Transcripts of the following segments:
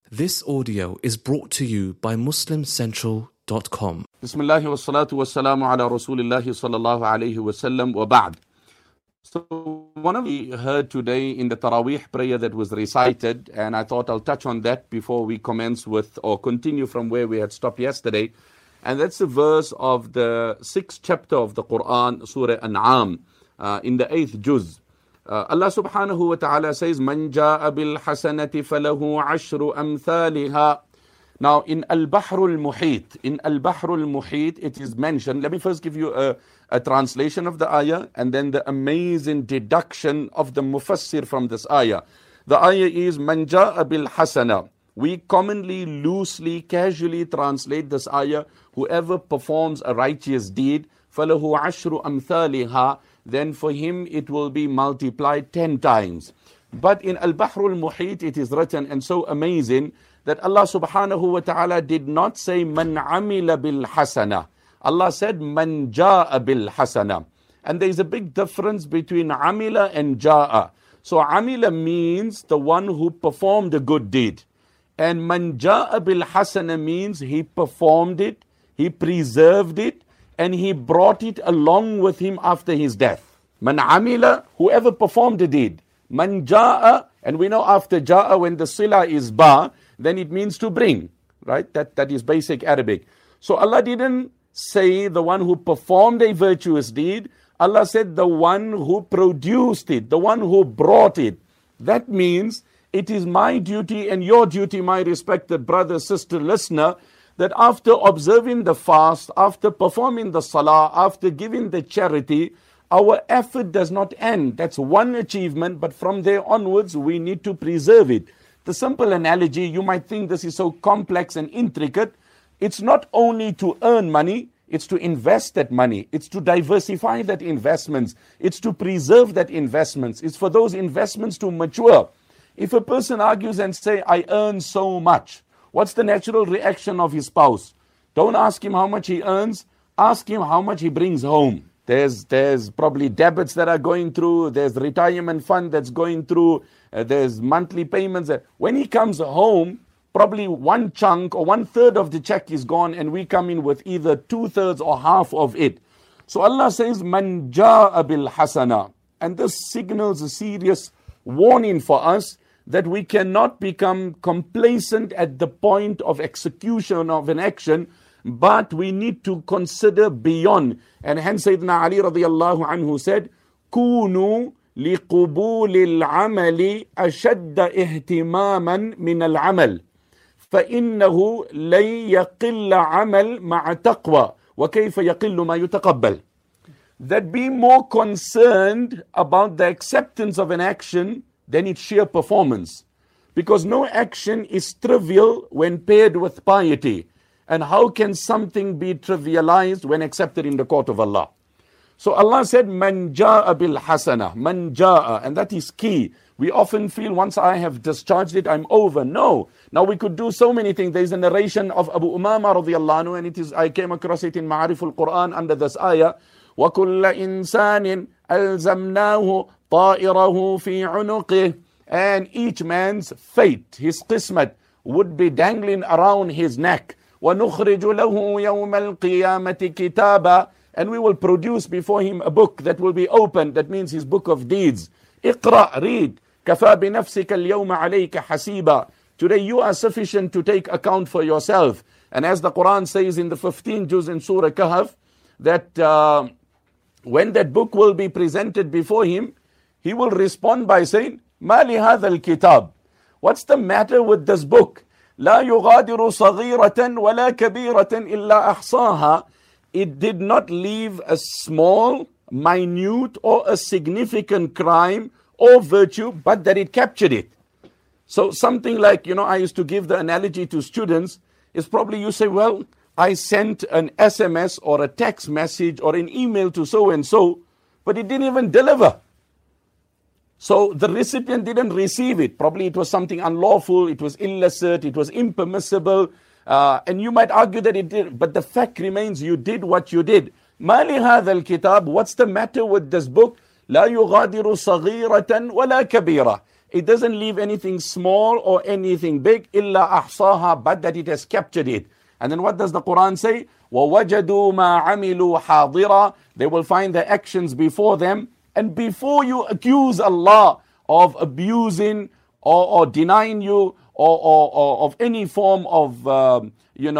This audio is brought to you by MuslimCentral.com. Bismillah wa salatu wa salamu ala Rasulillah sallallahu alayhi wa sallam wa ba'd. So one of we heard today in the Taraweeh prayer that was recited, and I thought I'll touch on that before we commence with or continue from where we had stopped yesterday. And that's the verse of the 6th chapter of the Quran, Surah An'am, in the 8th juz. Allah subhanahu wa ta'ala says, Man ja'a bil hasanati falahu ashru amthaliha. Now in Al-Bahrul Muhit, it is mentioned. Let me first give you a translation of the ayah and then the amazing deduction of the mufassir from this ayah. The ayah is, Man ja'a bil hasana. We commonly, loosely, casually translate this ayah, whoever performs a righteous deed, falahu ashru amthaliha, then for him it will be multiplied 10 times. But in Al-Bahrul Muhit it is written, and so amazing, that Allah subhanahu wa ta'ala did not say man amila bil hasana. Allah said man ja'a bil hasana. And there is a big difference between amila and ja'a. So amila means the one who performed a good deed. And man ja'a bil hasana means he performed it, he preserved it, and he brought it along with him after his death. Man amila, whoever performed a deed. Man ja'a, and we know after ja'a, when the sila is ba, then it means to bring, right? That is basic Arabic. So Allah didn't say the one who performed a virtuous deed. Allah said the one who produced it, the one who brought it. That means it is my duty and your duty, my respected brother, sister, listener, that after observing the fast, after performing the salah, after giving the charity, our effort does not end. That's one achievement, but from there onwards, we need to preserve it. The simple analogy, you might think this is so complex and intricate. It's not only to earn money, it's to invest that money. It's to diversify that investments. It's to preserve that investments. It's for those investments to mature. If a person argues and say, I earn so much, what's the natural reaction of his spouse? Don't ask him how much he earns. Ask him how much he brings home. There's probably debits that are going through. There's retirement fund that's going through. There's monthly payments. When he comes home, probably one chunk or 1/3 of the check is gone, and we come in with either 2/3 or half of it. So Allah says, Man ja'a bil hasana. And this signals a serious warning for us that we cannot become complacent at the point of execution of an action, but we need to consider beyond. And hence Sayyidina Ali radiallahu anhu said, Kunu liqubul al-amali ashadda ihtimaman min al-amal. فإنه لن يقل عمل مع تقوى وكيف يقل ما يتقبل. That be more concerned about the acceptance of an action than its sheer performance. Because no action is trivial when paired with piety. And how can something be trivialized when accepted in the court of Allah? So Allah said, Man ja'a bil hasana, man ja'a, and that is key. We often feel once I have discharged it, I'm over. No. Now we could do so many things. There is a narration of Abu Umama radiallahu anhu, and it is, I came across it in Ma'ariful Quran under this ayah. وَكُلَّ إِنسَانٍ أَلْزَمْنَاهُ طَائِرَهُ فِي عُنُقِهِ. And each man's fate, his qismat, would be dangling around his neck. وَنُخْرِجُ لَهُ يَوْمَ الْقِيَامَةِ كِتَابًا. And we will produce before him a book that will be opened. That means his book of deeds. اقرأ, read. كَفَى بِنَفْسِكَ الْيَوْمَ عَلَيْكَ حَسِيبًا. Today you are sufficient to take account for yourself. And as the Quran says in the 15th juz in Surah Kahf, that when that book will be presented before him, he will respond by saying, مَا لِهَذَا الْكِتَابِ. What's the matter with this book? لَا يُغَادِرُ صَغِيرَةً وَلَا كَبِيرَةً إِلَّا أَحْصَاهَا. It did not leave a small, minute, or a significant crime or virtue, but that it captured it. So something like, I used to give the analogy to students, is probably you say, well, I sent an SMS or a text message or an email to so-and-so, but it didn't even deliver. So the recipient didn't receive it. Probably it was something unlawful, it was illicit, it was impermissible, and you might argue that it did, but the fact remains you did what you did. مَا لِهَذَا الْكِتَابِ. What's the matter with this book? لَا يُغَادِرُ صَغِيرَةً وَلَا كَبِيرًا. It doesn't leave anything small or anything big, illa ahsaha, but that it has captured it. And then what does the Quran say? وَوَجَدُوا مَا عَمِلُوا حَاضِرًا. They will find the actions before them. And before you accuse Allah of abusing or denying you or of any form of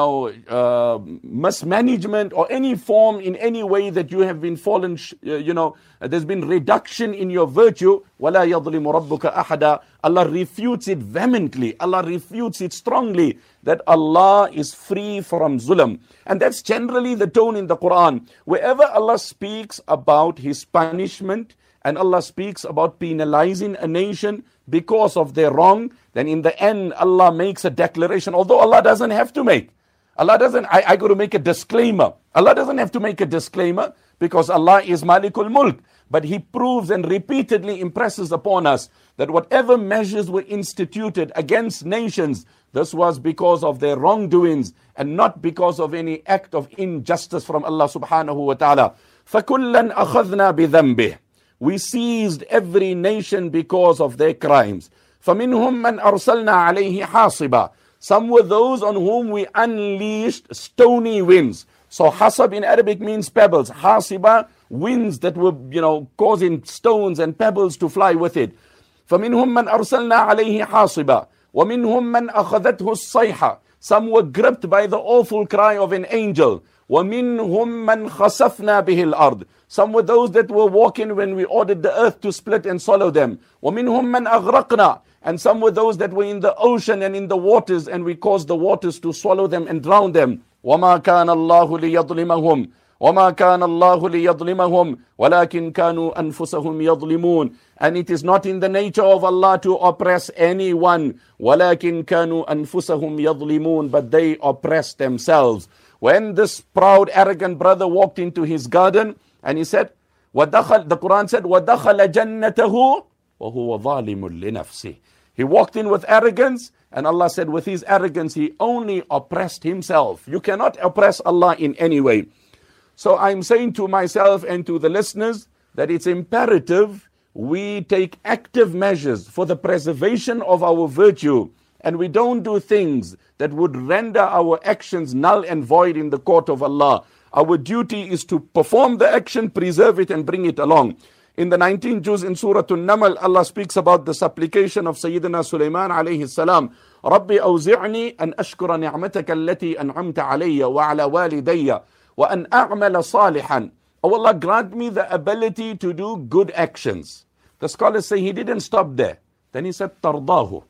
mismanagement or any form in any way that you have been fallen, there's been reduction in your virtue, وَلَا يَظْلِمُ رَبُّكَ أَحَدًا. Allah refutes it vehemently. Allah refutes it strongly, that Allah is free from zulm. And that's generally the tone in the Quran. Wherever Allah speaks about His punishment and Allah speaks about penalizing a nation because of their wrong, then in the end Allah makes a declaration, although Allah doesn't have to make. I got to make a disclaimer. Allah doesn't have to make a disclaimer because Allah is Malikul Mulk. But He proves and repeatedly impresses upon us that whatever measures were instituted against nations, this was because of their wrongdoings and not because of any act of injustice from Allah subhanahu wa ta'ala. فَكُلًّا أَخَذْنَا بِذَنْبِهِ. We seized every nation because of their crimes. فَمِنْهُمْ مَنْ أَرْسَلْنَا عَلَيْهِ حَاصِبًا. Some were those on whom we unleashed stony winds. So hasab in Arabic means pebbles. Hasiba, winds that were, causing stones and pebbles to fly with it. فَمِنْهُمْ مَنْ أَرْسَلْنَا عَلَيْهِ حَاصِبًا وَمِنْهُمْ مَنْ أَخَذَتْهُ الصَّيْحَةُ. Some were gripped by the awful cry of an angel. وَمِنْهُمْ مَنْ خَسَفْنَا بِهِ الْأَرْضِ. Some were those that were walking when we ordered the earth to split and swallow them. وَمِنْهُمْ مَنْ أَغْرَقْنَا. And some were those that were in the ocean and in the waters, and we caused the waters to swallow them and drown them. وَمَا كَانَ اللَّهُ لِيَظْلِمَهُمْ وَمَا كَانَ اللَّهُ لِيَظْلِمَهُمْ وَلَكِنْ كَانُوا أَنفُسَهُمْ يَظْلِمُونَ. And it is not in the nature of Allah to oppress anyone. وَلَكِنْ كَانُوا أَنفُسَهُمْ يَظْلِمُونَ. But they oppressed themselves. When this proud, arrogant brother walked into his garden, and he said, the Quran said, وَدَخَلَ جَنَّتَهُ وَهُوَ ظَالِمٌ لِنَفْسِهِ. He walked in with arrogance, and Allah said with his arrogance, he only oppressed himself. You cannot oppress Allah in any way. So I'm saying to myself and to the listeners that it's imperative we take active measures for the preservation of our virtue, and we don't do things that would render our actions null and void in the court of Allah. Our duty is to perform the action, preserve it, and bring it along. In the 19th juz in Surah An-Naml, Allah speaks about the supplication of Sayyidina Sulaiman alayhi salam. رَبِّ أَوْزِعْنِي أَنْ أَشْكُرَ نِعْمَتَكَ الَّتِي أَنْعَمْتَ عَلَيَّ وَعَلَى وَالِدَيَّ وَأَنْ أَعْمَلَ صَالِحًا. Oh Allah, grant me the ability to do good actions. The scholars say he didn't stop there. Then he said, تَرْضَاهُ.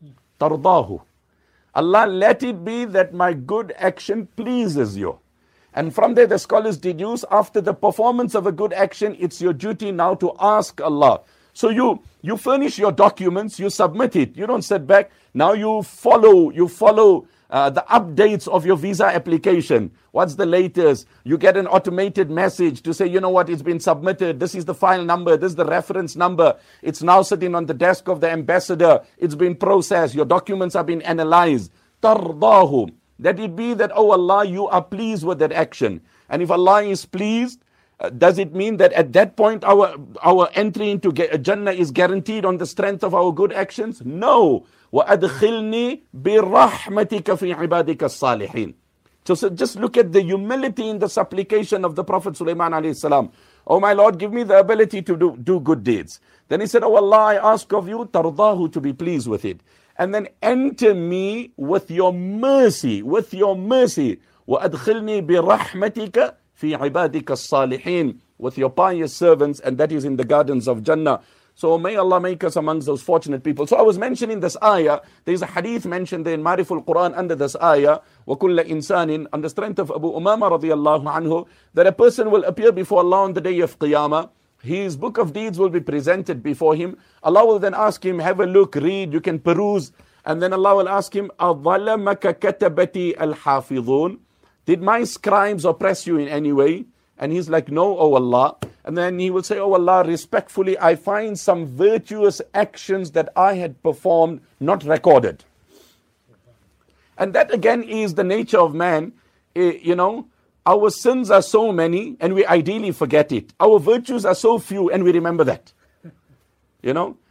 Allah, let it be that my good action pleases you. And from there the scholars deduce, after the performance of a good action, it's your duty now to ask Allah. So you furnish your documents, you submit it. You don't sit back. Now you follow the updates of your visa application. What's the latest? You get an automated message to say, you know what, it's been submitted. This is the file number. This is the reference number. It's now sitting on the desk of the ambassador. It's been processed. Your documents are being analyzed. Tardahu. That it be that, oh Allah, you are pleased with that action. And if Allah is pleased, does it mean that at that point our entry into Jannah is guaranteed on the strength of our good actions? No. وَأَدْخِلْنِي بِرَحْمَتِكَ فِي عِبَادِكَ الصَّالِحِينَ. So just look at the humility in the supplication of the Prophet Sulaiman alayhi salam. Oh my Lord, give me the ability to do good deeds. Then he said, oh Allah, I ask of you, tardahu, to be pleased with it. And then enter me with your mercy, وَأَدْخِلْنِي بِرَحْمَتِكَ فِي عِبَادِكَ الصَّالِحِينَ. With your pious servants, and that is in the gardens of Jannah. So may Allah make us amongst those fortunate people. So I was mentioning this ayah. There is a hadith mentioned there in Ma'riful Quran under this ayah. وَكُلَّ إِنسَانٍ, on the strength of Abu Umama radiallahu anhu, that a person will appear before Allah on the day of Qiyamah. His book of deeds will be presented before him. Allah will then ask him, have a look, read, you can peruse. And then Allah will ask him, أَظَلَمَكَ كَتَبَتِي الْحَافِظُونَ. Did my scribes oppress you in any way? And he's like, no, oh Allah. And then he will say, oh Allah, respectfully, I find some virtuous actions that I had performed not recorded. And that again is the nature of man. Our sins are so many and we ideally forget it. Our virtues are so few and we remember that.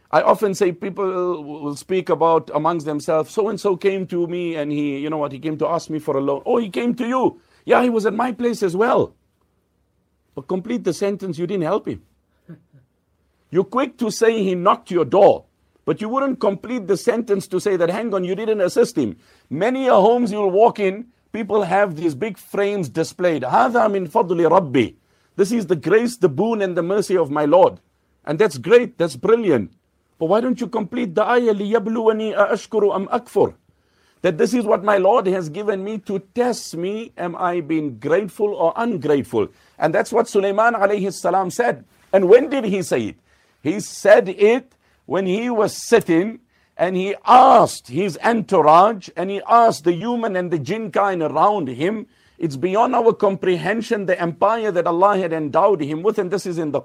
I often say people will speak about amongst themselves, so-and-so came to me and he came to ask me for a loan. Oh, he came to you. Yeah, he was at my place as well. But complete the sentence, you didn't help him. You're quick to say he knocked your door, but you wouldn't complete the sentence to say that, hang on, you didn't assist him. Many homes you'll walk in, people have these big frames displayed. هَذَا مِنْ فَضْلِ رَبِّي. This is the grace, the boon and the mercy of my Lord. And that's great, that's brilliant. But why don't you complete the ayah, لِيَبْلُوَنِي أَأَشْكُرُ أَمْ أَكْفُرُ? That this is what my Lord has given me to test me, am I being grateful or ungrateful? And that's what Sulaiman alayhi salam said. And when did he say it? He said it when he was sitting and he asked his entourage and he asked the human and the jinn kind around him. It's beyond our comprehension, the empire that Allah had endowed him with, and this is in the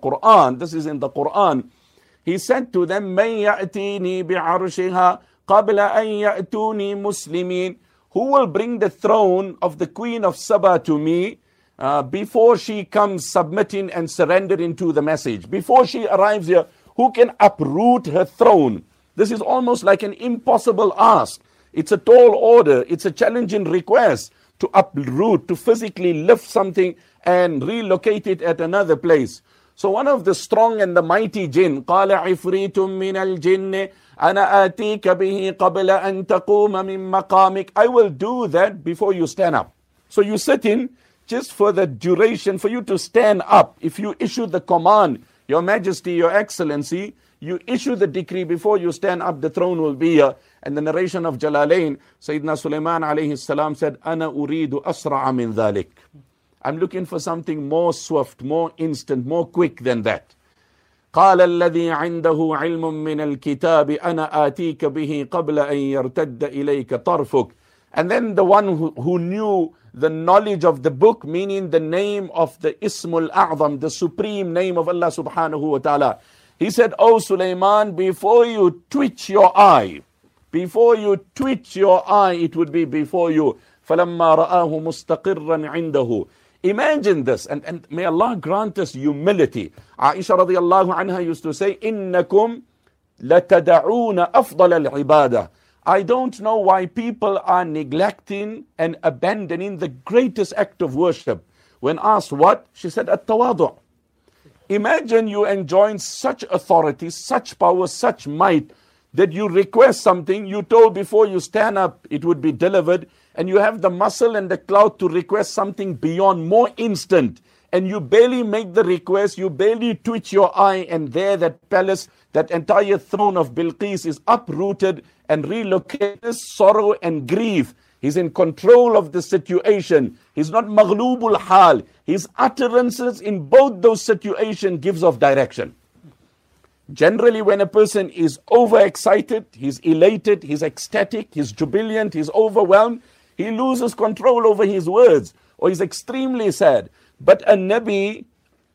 Quran. He said to them, مَنْ يَأْتِينِي بِعَرْشِهَا قَبْلَ أَنْ يَأْتُونِي مُسْلِمِينَ. Who will bring the throne of the Queen of Saba to me before she comes submitting and surrendering to the message? Before she arrives here, who can uproot her throne? This is almost like an impossible ask. It's a tall order. It's a challenging request to uproot, to physically lift something and relocate it at another place. So one of the strong and the mighty jinn, قَالَ عِفْرِيتٌ مِّنَ الْجِنِّ أَنَا آتِيكَ بِهِ قَبْلَ أَن تَقُومَ مِن مَّقَامِكَ. I will do that before you stand up. So you sit in just for the duration, for you to stand up. If you issue the command, Your Majesty, Your Excellency, you issue the decree before you stand up, the throne will be here. And the narration of Jalalain, Sayyidina Sulaiman alayhi salam said, أَنَا أُرِيدُ أَسْرَعَ مِن ذَلِكَ. I'm looking for something more swift, more instant, more quick than that. قال الذي عنده علم من الكتاب أنا آتيك به قبل أن يرتد إليك طرفك. And then the one who knew the knowledge of the book, meaning the name of the Ismul A'zam, the supreme name of Allah subhanahu wa ta'ala. He said, Oh Sulaiman, before you twitch your eye, it would be before you. فَلَمَّا رَآهُ مُسْتَقِرًّا عِنْدَهُ. Imagine this, and may Allah grant us humility. Aisha radiallahu anha used to say, إِنَّكُمْ لَتَدَعُونَ أَفْضَلَ الْعِبَادَةِ. I don't know why people are neglecting and abandoning the greatest act of worship. When asked what? She said, at-tawadu'. Imagine you enjoying such authority, such power, such might, that you request something, you told before you stand up it would be delivered, and you have the muscle and the clout to request something beyond, more instant, and you barely make the request, you barely twitch your eye, and there that palace, that entire throne of Bilqis is uprooted and relocated. Sorrow and grief. He's in control of the situation. He's not maghlubul hal. His utterances in both those situations gives off direction. Generally, when a person is overexcited, he's elated, he's ecstatic, he's jubilant, he's overwhelmed, he loses control over his words, or he's extremely sad. But a Nabi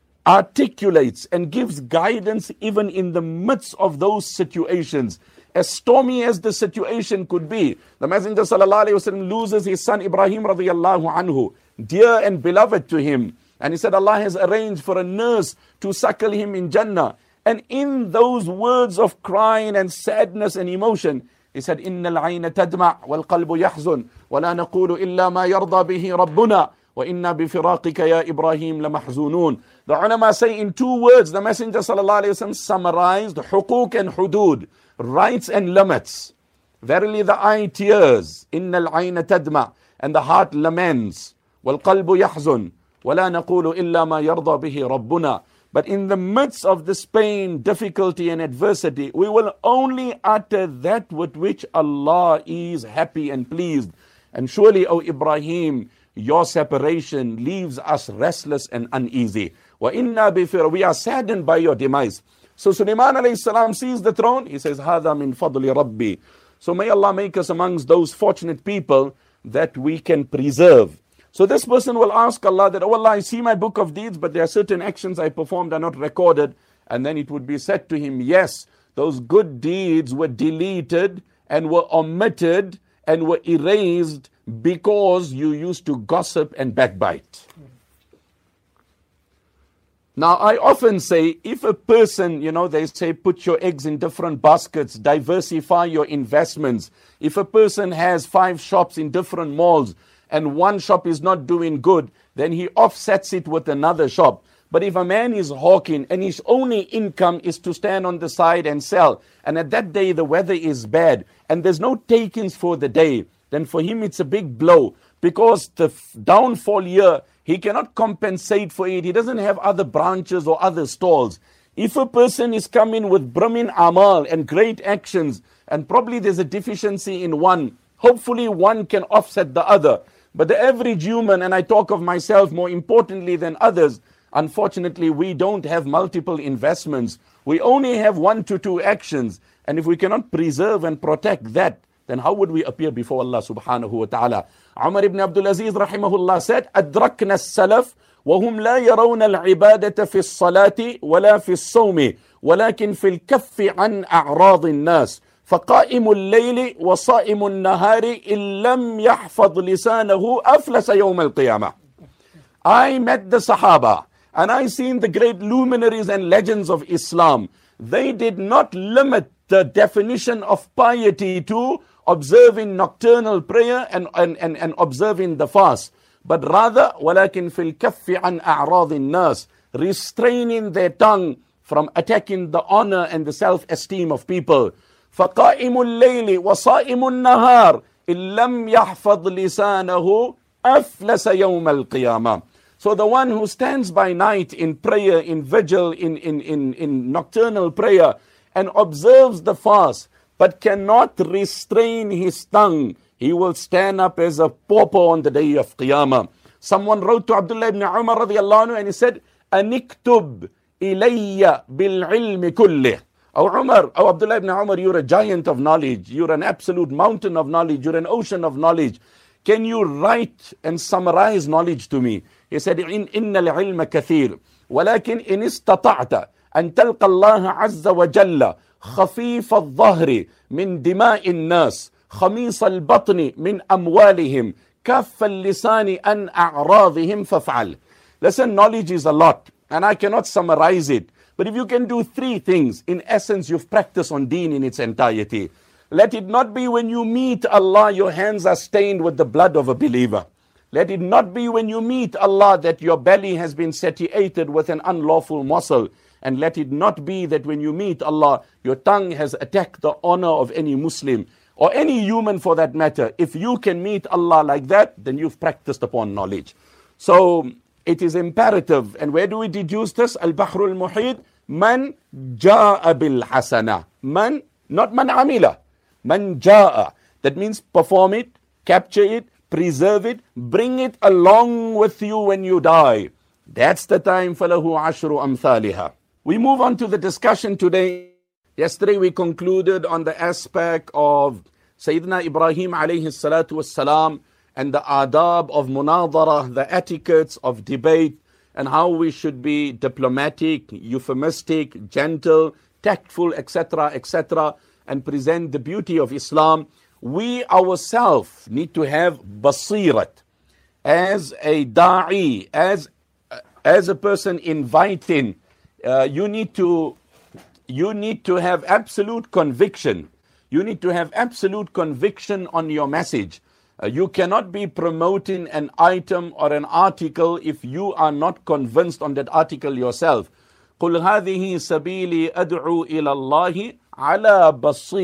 articulates and gives guidance even in the midst of those situations. As stormy as the situation could be, the Messenger sallallahu alaihi wasallam loses his son Ibrahim radiyallahu anhu, dear and beloved to him. And he said Allah has arranged for a nurse to suckle him in Jannah. And in those words of crying and sadness and emotion, he said, إِنَّ الْعَيْنَ تَدْمَعْ وَالْقَلْبُ يَحْزُنْ وَلَا نَقُولُ إِلَّا مَا يَرْضَى بِهِ رَبُّنَا وَإِنَّا بِفِرَاقِكَ يَا إِبْرَاهِيمُ لَمَحْزُونُونَ. The ulama say in 2 words, the Messenger sallallahu alaihi wasallam summarized حقوق and hudud, rights and limits. Verily the eye tears, إِنَّ الْعَيْنَ تَدْمَعْ, and the heart laments, وَالْقَلْبُ يَحْزُنْ وَلَا نَقُولُ إِلَّا مَا يَرْضَى بِهِ رَبُّنَا. But in the midst of this pain, difficulty and adversity, we will only utter that with which Allah is happy and pleased. And surely, O Ibrahim, your separation leaves us restless and uneasy. وَإِنَّا بِفِرَ. We are saddened by your demise. So Sulaiman alayhi salam sees the throne. He says, هَذَا مِن فَضْلِ رَبِّي. So may Allah make us amongst those fortunate people that we can preserve. So this person will ask Allah that, oh Allah, I see my book of deeds, but there are certain actions I performed are not recorded. And then it would be said to him, yes, those good deeds were deleted and were omitted and were erased because you used to gossip and backbite. Now, I often say, if a person, they say put your eggs in different baskets, diversify your investments. If a person has 5 shops in different malls and one shop is not doing good, then he offsets it with another shop. But if a man is hawking and his only income is to stand on the side and sell, and at that day the weather is bad and there's no takings for the day, then for him it's a big blow, because the downfall here, he cannot compensate for it. He doesn't have other branches or other stalls. If a person is coming with brimming amal and great actions, and probably there's a deficiency in one, hopefully one can offset the other. But the average human, and I talk of myself more importantly than others, unfortunately we don't have multiple investments. We only have 1 to 2 actions. And if we cannot preserve and protect that, then how would we appear before Allah subhanahu wa ta'ala? Umar ibn Abdul Aziz rahimahullah said, أدركنا السلف وهم لا يرون العبادة في الصلاة ولا في الصوم ولكن في الكف عن أعراض الناس فقائم الليل وصائم النهار إن لم يحفظ لسانه أفلس يوم القيامة. I met the Sahaba and I seen the great luminaries and legends of Islam. They did not limit the definition of piety to observing nocturnal prayer and observing the fast, but rather ولكن في الكف عن أعراض الناس, restraining their tongue from attacking the honor and the self-esteem of people. فقائم الليل وصائم النهار إن لم يحفظ لسانه أفلس يوم القيامة. So the one who stands by night in prayer, in vigil, in nocturnal prayer, and observes the fast, but cannot restrain his tongue, he will stand up as a pauper on the day of Qiyamah. Someone wrote to Abdullah ibn Umar radiallahu anhu and he said, Aniktub ilayya bil ilmi kullih. Oh Umar, oh Abdullah ibn Umar, you're a giant of knowledge. You're an absolute mountain of knowledge. You're an ocean of knowledge. Can you write and summarize knowledge to me? He said, إن العلم كثير ولكن إن استطعت أن تلقى الله عز وجل خفيف الظهر من دماء الناس خميص البطن من أموالهم كف اللسان عن أعراضهم فافعل. Listen, knowledge is a lot and I cannot summarize it. But if you can do 3 things, in essence you've practiced on deen in its entirety. Let it not be when you meet Allah your hands are stained with the blood of a believer. Let it not be when you meet Allah that your belly has been satiated with an unlawful morsel. And let it not be that when you meet Allah, your tongue has attacked the honor of any Muslim or any human for that matter. If you can meet Allah like that, then you've practiced upon knowledge. So it is imperative. And where do we deduce this? Al-Bahrul Muhit, man ja'a bil hasana. Man, not man amila. Man ja'a. That means perform it, capture it, preserve it, bring it along with you when you die. That's the time. فَلَهُ عَشْرُ أَمْثَالِهَا. We move on to the discussion today. Yesterday we concluded on the aspect of Sayyidina Ibrahim alayhi salatu wassalam and the adab of munadara, the etiquettes of debate, and how we should be diplomatic, euphemistic, gentle, tactful, etc., and present the beauty of Islam. We ourselves need to have basirat. As a da'i, as a person inviting, you need to have absolute conviction. You need to have absolute conviction on your message. You cannot be promoting an item or an article if you are not convinced on that article yourself. قُلْ هَذِهِ سَبِيلِي أَدْعُو إِلَى اللَّهِ عَلَى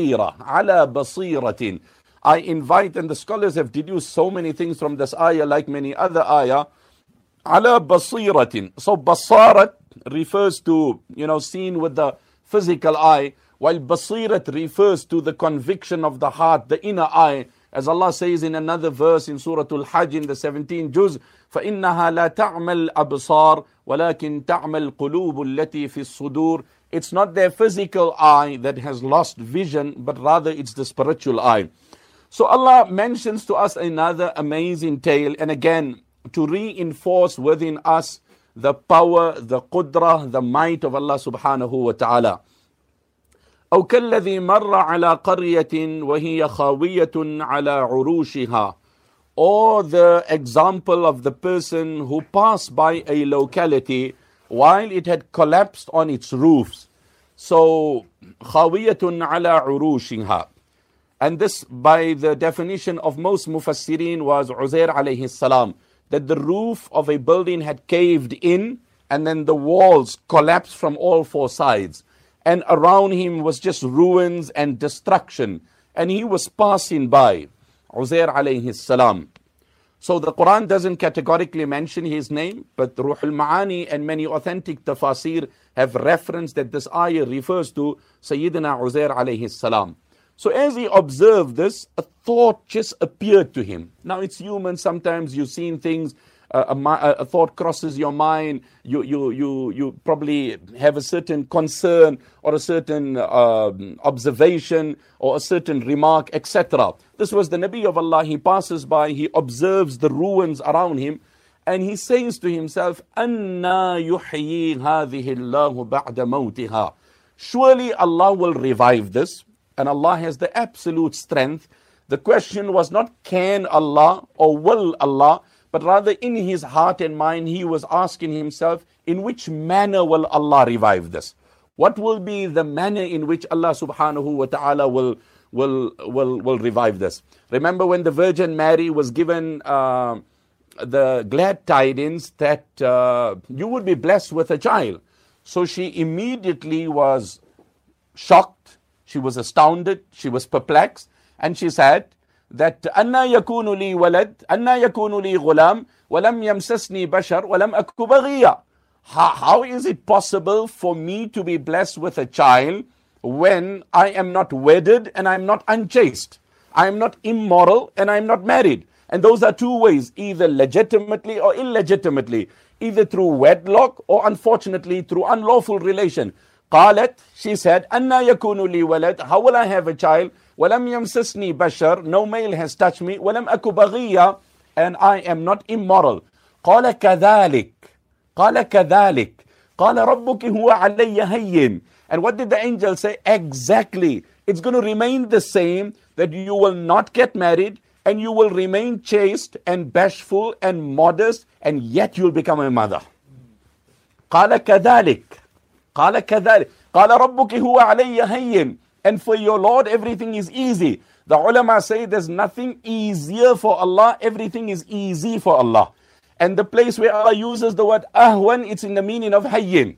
بَصِيرَةٍ. I invite, and the scholars have deduced so many things from this ayah like many other ayah. عَلَى بَصِيرَةٍ. So basarat refers to, seen with the physical eye, while basirat refers to the conviction of the heart, the inner eye. As Allah says in another verse in Surah Al-Hajj in the 17th juz, فَإِنَّهَا لَا تَعْمَى الْأَبْصَارِ وَلَكِنْ تَعْمَى الْقُلُوبُ الَّتِي فِي الصُّدُورِ. It's not their physical eye that has lost vision, but rather it's the spiritual eye. So Allah mentions to us another amazing tale, and again, to reinforce within us the power, the qudrah, the might of Allah subhanahu wa ta'ala. أو كالذي مر على قرية وهي خاوية على عروشها. Or the example of the person who passed by a locality while it had collapsed on its roofs. So, خَاوِيَةٌ عَلَى عُرُوشِهَا. And this, by the definition of most mufassirin, was Uzair alayhi salam, that the roof of a building had caved in and then the walls collapsed from all four sides. And around him was just ruins and destruction. And he was passing by, Uzair alayhi salam. So the Quran doesn't categorically mention his name, but Ruh al-Ma'ani and many authentic tafasir have referenced that this ayah refers to Sayyidina Uzair alayhi salam. So as he observed this, a thought just appeared to him. Now it's human, sometimes you've seen things, a thought crosses your mind, you probably have a certain concern or a certain observation or a certain remark, etc. This was the Nabi of Allah. He passes by, he observes the ruins around him, and he says to himself, "Anna yuhyi hadhihi Allahu ba'da mawtiha." Surely Allah will revive this, and Allah has the absolute strength. The question was not can Allah or will Allah, but rather in his heart and mind he was asking himself, in which manner will Allah revive this? What will be the manner in which Allah subhanahu wa ta'ala will revive this? Remember when the Virgin Mary was given the glad tidings that you would be blessed with a child. So she immediately was shocked, she was astounded, she was perplexed, and she said that أَنَّا يَكُونُ لِي وَلَدْ أَنَّا يَكُونُ لِي غُلَامٌ وَلَمْ يَمْسَسْنِي بَشَرٌ وَلَمْ أَكُ بَغِيًّا. How is it possible for me to be blessed with a child when I am not wedded and I am not unchaste? I am not immoral and I am not married. And those are two ways, either legitimately or illegitimately, either through wedlock or unfortunately through unlawful relation. قالت, she said, أَنَّا يَكُونُ لِي وَلَدْ, how will I have a child? وَلَمْ يَمْسَسْنِي بَشَرٌ, no male has touched me. وَلَمْ أَكُ بَغِيًّا, and I am not immoral. قَالَ كَذَلِكَ قَالَ كَذَلِكَ قَالَ رَبُّكِ هُوَ عَلَيَّ هَيِّنٌ. And what did the angel say? Exactly. It's going to remain the same, that you will not get married and you will remain chaste and bashful and modest, and yet you'll become a mother. قَالَ كَذَلِكَ قَالَ كَذَلِكَ قَالَ رَبُّكِ هُوَ عَلَيَّ هَيِّنٌ. And for your Lord, everything is easy. The ulama say there's nothing easier for Allah, everything is easy for Allah. And the place where Allah uses the word ahwan, it's in the meaning of hayyin.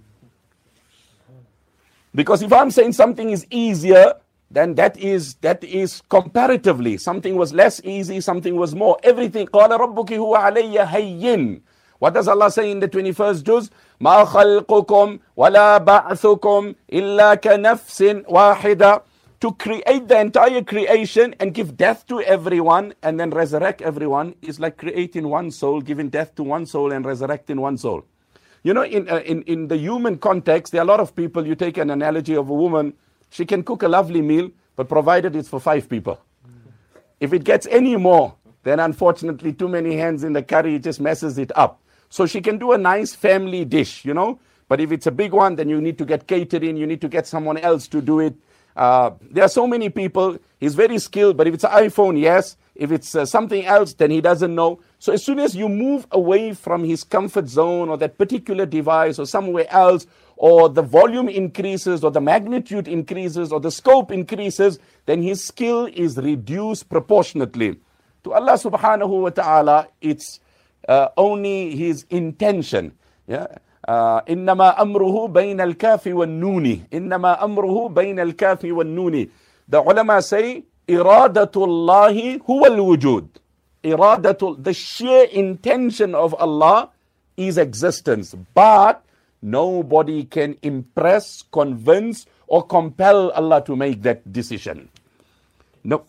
Because if I'm saying something is easier, then that is comparatively. Something was less easy, something was more. Everything. قَالَ رَبُّكِ هُوَ عَلَيَّ هَيِّنٌ. What does Allah say in the 21st juz? مَا خَلْقُكُمْ وَلَا بَعْثُكُمْ إِلَّا كَنَفْسٍ وَاحِدَةٍ. To create the entire creation and give death to everyone and then resurrect everyone is like creating one soul, giving death to one soul and resurrecting one soul. You know, in the human context, there are a lot of people, you take an analogy of a woman, she can cook a lovely meal, but provided it's for 5 people. If it gets any more, then unfortunately too many hands in the curry, it just messes it up. So she can do a nice family dish, you know, but if it's a big one, then you need to get catering, you need to get someone else to do it. There are so many people, he's very skilled, but if it's an iPhone, yes. If it's something else, then he doesn't know. So as soon as you move away from his comfort zone or that particular device or somewhere else, or the volume increases or the magnitude increases or the scope increases, then his skill is reduced proportionately. To Allah subhanahu wa ta'ala, it's only his intention. Yeah. إنما أمره بين الكاف والنون. إنما أمره بين الكاف والنون. The ulama say, Iradatullahi huwa al-wujud. The sheer intention of Allah is existence. But nobody can impress, convince, or compel Allah to make that decision. No.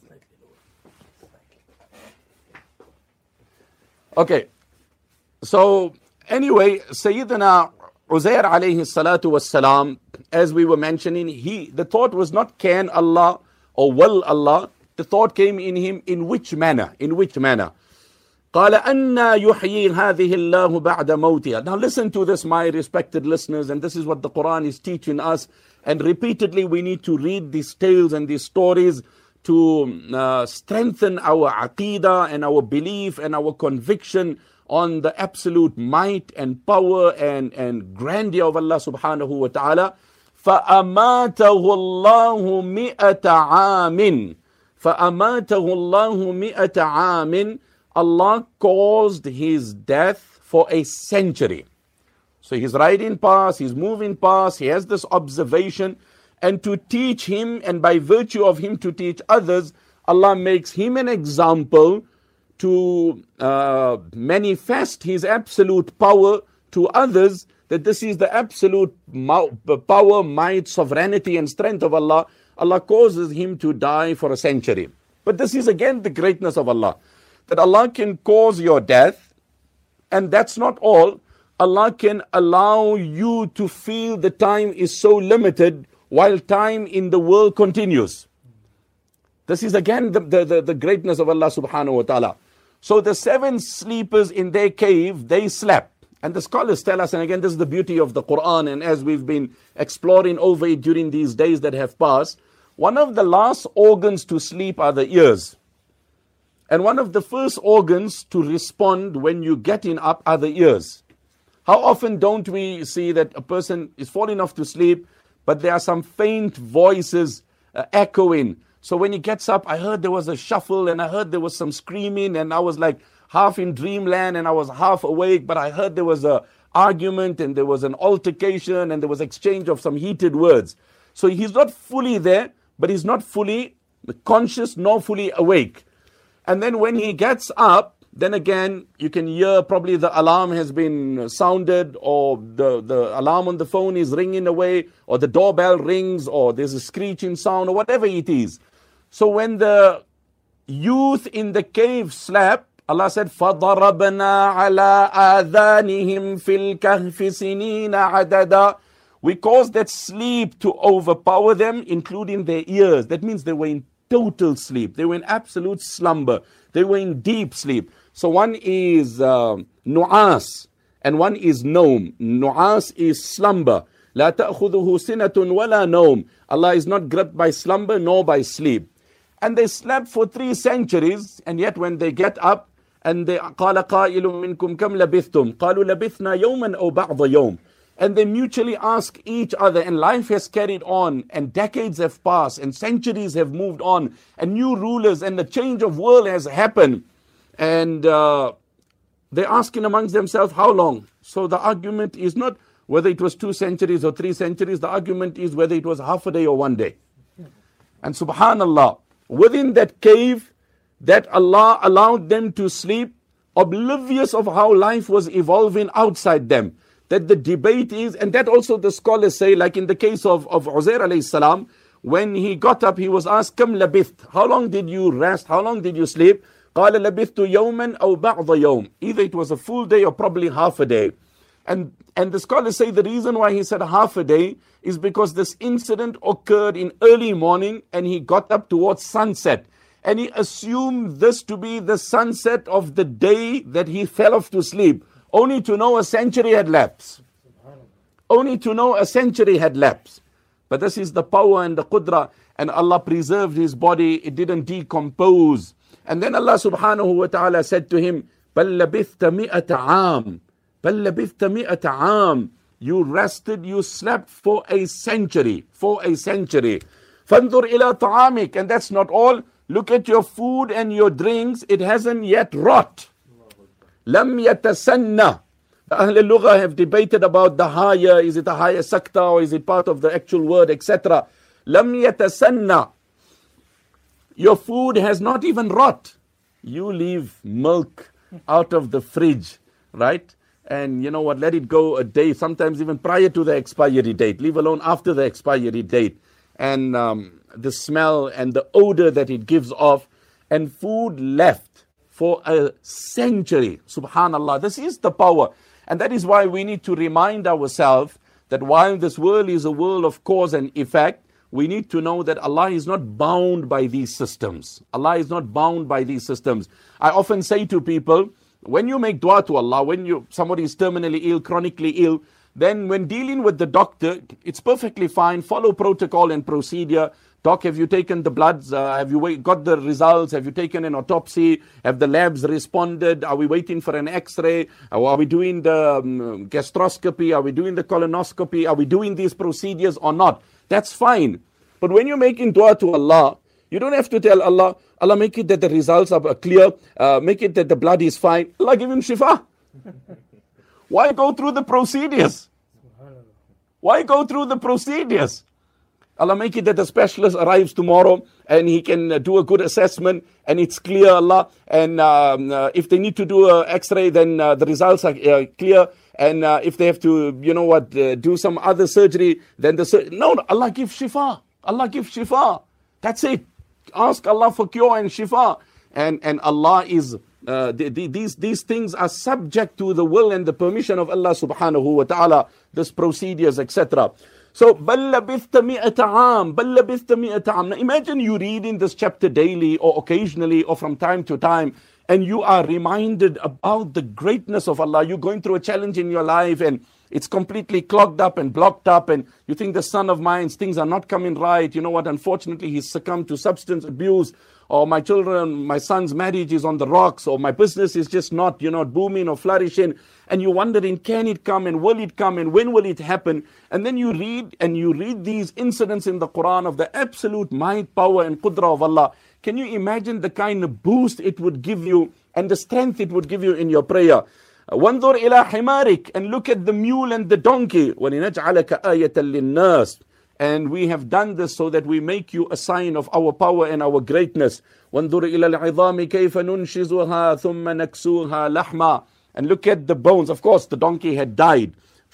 Okay. So, anyway, Sayyidina Uzair alayhi salatu wassalam, as we were mentioning, the thought was not can Allah or will Allah. The thought came in him, in which manner? In which manner? قَالَ أَنَّا يُحْيِي هَذِهِ اللَّهُ بَعْدَ مَوْتِهَا. Now listen to this, my respected listeners, and this is what the Quran is teaching us. And repeatedly we need to read these tales and these stories to strengthen our aqeedah and our belief and our conviction on the absolute might and power and grandeur of Allah subhanahu wa ta'ala. فَأَمَاتَهُ اللَّهُ مِئَةَ عَامٍ فَأَمَاتَهُ اللَّهُ مِئَةَ عَامٍ. Allah caused his death for a century. So he's riding past, he's moving past, he has this observation, and to teach him, and by virtue of him to teach others, Allah makes him an example to manifest his absolute power to others, that this is the absolute power, might, sovereignty and strength of Allah. Allah causes him to die for a century. But this is again the greatness of Allah, that Allah can cause your death, and that's not all. Allah can allow you to feel the time is so limited while time in the world continues. This is again the greatness of Allah subhanahu wa ta'ala. So the 7 sleepers in their cave, they slept. And the scholars tell us, and again this is the beauty of the Quran, and as we've been exploring over it during these days that have passed, one of the last organs to sleep are the ears. And one of the first organs to respond when you're getting up are the ears. How often don't we see that a person is falling off to sleep, but there are some faint voices echoing. So when he gets up, I heard there was a shuffle and I heard there was some screaming, and I was like half in dreamland and I was half awake, but I heard there was an argument and there was an altercation and there was exchange of some heated words. So he's not fully there, but he's not fully conscious nor fully awake. And then when he gets up, then again, you can hear probably the alarm has been sounded, or the alarm on the phone is ringing away, or the doorbell rings, or there's a screeching sound, or whatever it is. So when the youth in the cave slept, Allah said, فَضَرَبْنَا عَلَىٰ آذَانِهِمْ فِي الْكَهْفِ سِنِينَ عَدَدًا. We caused that sleep to overpower them, including their ears. That means they were in total sleep. They were in absolute slumber. They were in deep sleep. So one is nu'as and one is naum. Nu'as is slumber. لا تأخذه سنة ولا نوم. Allah is not gripped by slumber nor by sleep. And they slept for 3 centuries, and yet when they get up, and they قال قائل منكم كم لبثتم قالوا لبثنا يوما أو بعض يوم. And they mutually ask each other, and life has carried on, and decades have passed, and centuries have moved on, and new rulers, and the change of world has happened. And they're asking amongst themselves, how long? So the argument is not whether it was 2 centuries or 3 centuries, the argument is whether it was half a day or 1 day. And subhanallah, within that cave, that Allah allowed them to sleep, oblivious of how life was evolving outside them. That the debate is, and that also the scholars say, like in the case of Uzair alayhi salam, when he got up, he was asked, Kam labith? How long did you rest? How long did you sleep? قال لبثت يوما أو بعض يوم. Either it was a full day or probably half a day. And the scholars say the reason why he said half a day is because this incident occurred in early morning and he got up towards sunset. And he assumed this to be the sunset of the day that he fell off to sleep, only to know a century had lapsed. Only to know a century had lapsed. But this is the power and the qudra, and Allah preserved his body, it didn't decompose. And then Allah subhanahu wa ta'ala said to him, بَلْ لَبِثْتَ مِئَةَ عَامٍ بَلْ لَبِثْتَ مِئَةَ عَامٍ. You rested, you slept for a century. For a century. فَانْظُرْ إِلَىٰ طَعَامِكَ. And that's not all. Look at your food and your drinks. It hasn't yet rot. لَمْ يَتَسَنَّ. The Ahl al-Lugha have debated about the haya. Is it a haya sakta or is it part of the actual word, etc. لَمْ يَتَسَنَّ. Your food has not even rot. You leave milk out of the fridge, right? And you know what, let it go a day, sometimes even prior to the expiry date, leave alone after the expiry date. And the smell and the odor that it gives off, and food left for a century. Subhanallah, this is the power. And that is why we need to remind ourselves that while this world is a world of cause and effect, we need to know that Allah is not bound by these systems. Allah is not bound by these systems. I often say to people, when you make dua to Allah, when somebody is terminally ill, chronically ill, then when dealing with the doctor, it's perfectly fine, follow protocol and procedure. Doc, have you taken the bloods? Have you got the results? Have you taken an autopsy? Have the labs responded? Are we waiting for an x-ray? Are we doing the gastroscopy? Are we doing the colonoscopy? Are we doing these procedures or not? That's fine. But when you're making dua to Allah, you don't have to tell Allah, Allah, make it that the results are clear, make it that the blood is fine. Allah, give him shifa. Why go through the procedures? Why go through the procedures? Allah, make it that the specialist arrives tomorrow and he can do a good assessment and it's clear, Allah. And if they need to do an x-ray, then the results are clear. And if they have to, do some other surgery, then no, Allah give shifa. Allah give shifa. That's it. Ask Allah for cure and shifa. And Allah is, these things are subject to the will and the permission of Allah subhanahu wa ta'ala, these procedures, etc. So, بَلْ لَبِثْتَ مِئَةَ عَامٍ بَلْ لَبِثْتَ مِئَةَ عَامٍ. Now imagine you reading this chapter daily or occasionally or from time to time, and you are reminded about the greatness of Allah. You're going through a challenge in your life and it's completely clogged up and blocked up, and you think the son of mine's things are not coming right. You know what? Unfortunately, he's succumbed to substance abuse, or my son's marriage is on the rocks, or my business is just not, booming or flourishing. And you're wondering, can it come and will it come and when will it happen? And then you read these incidents in the Quran of the absolute might, power and qudra of Allah. Can you imagine the kind of boost it would give you and the strength it would give you in your prayer? وَانظُرْ إِلَى حِمَارِكَ. And look at the mule and the donkey. وَلِنَجْعَلَكَ آيَةً لِلنَّاسِ. And we have done this so that we make you a sign of our power and our greatness. وَانظُرْ إِلَى الْعِظَامِ كَيْفَ نُنْشِزُهَا ثُمَّ نَكْسُوهَا لَحْمًا. And look at the bones. Of course, the donkey had died.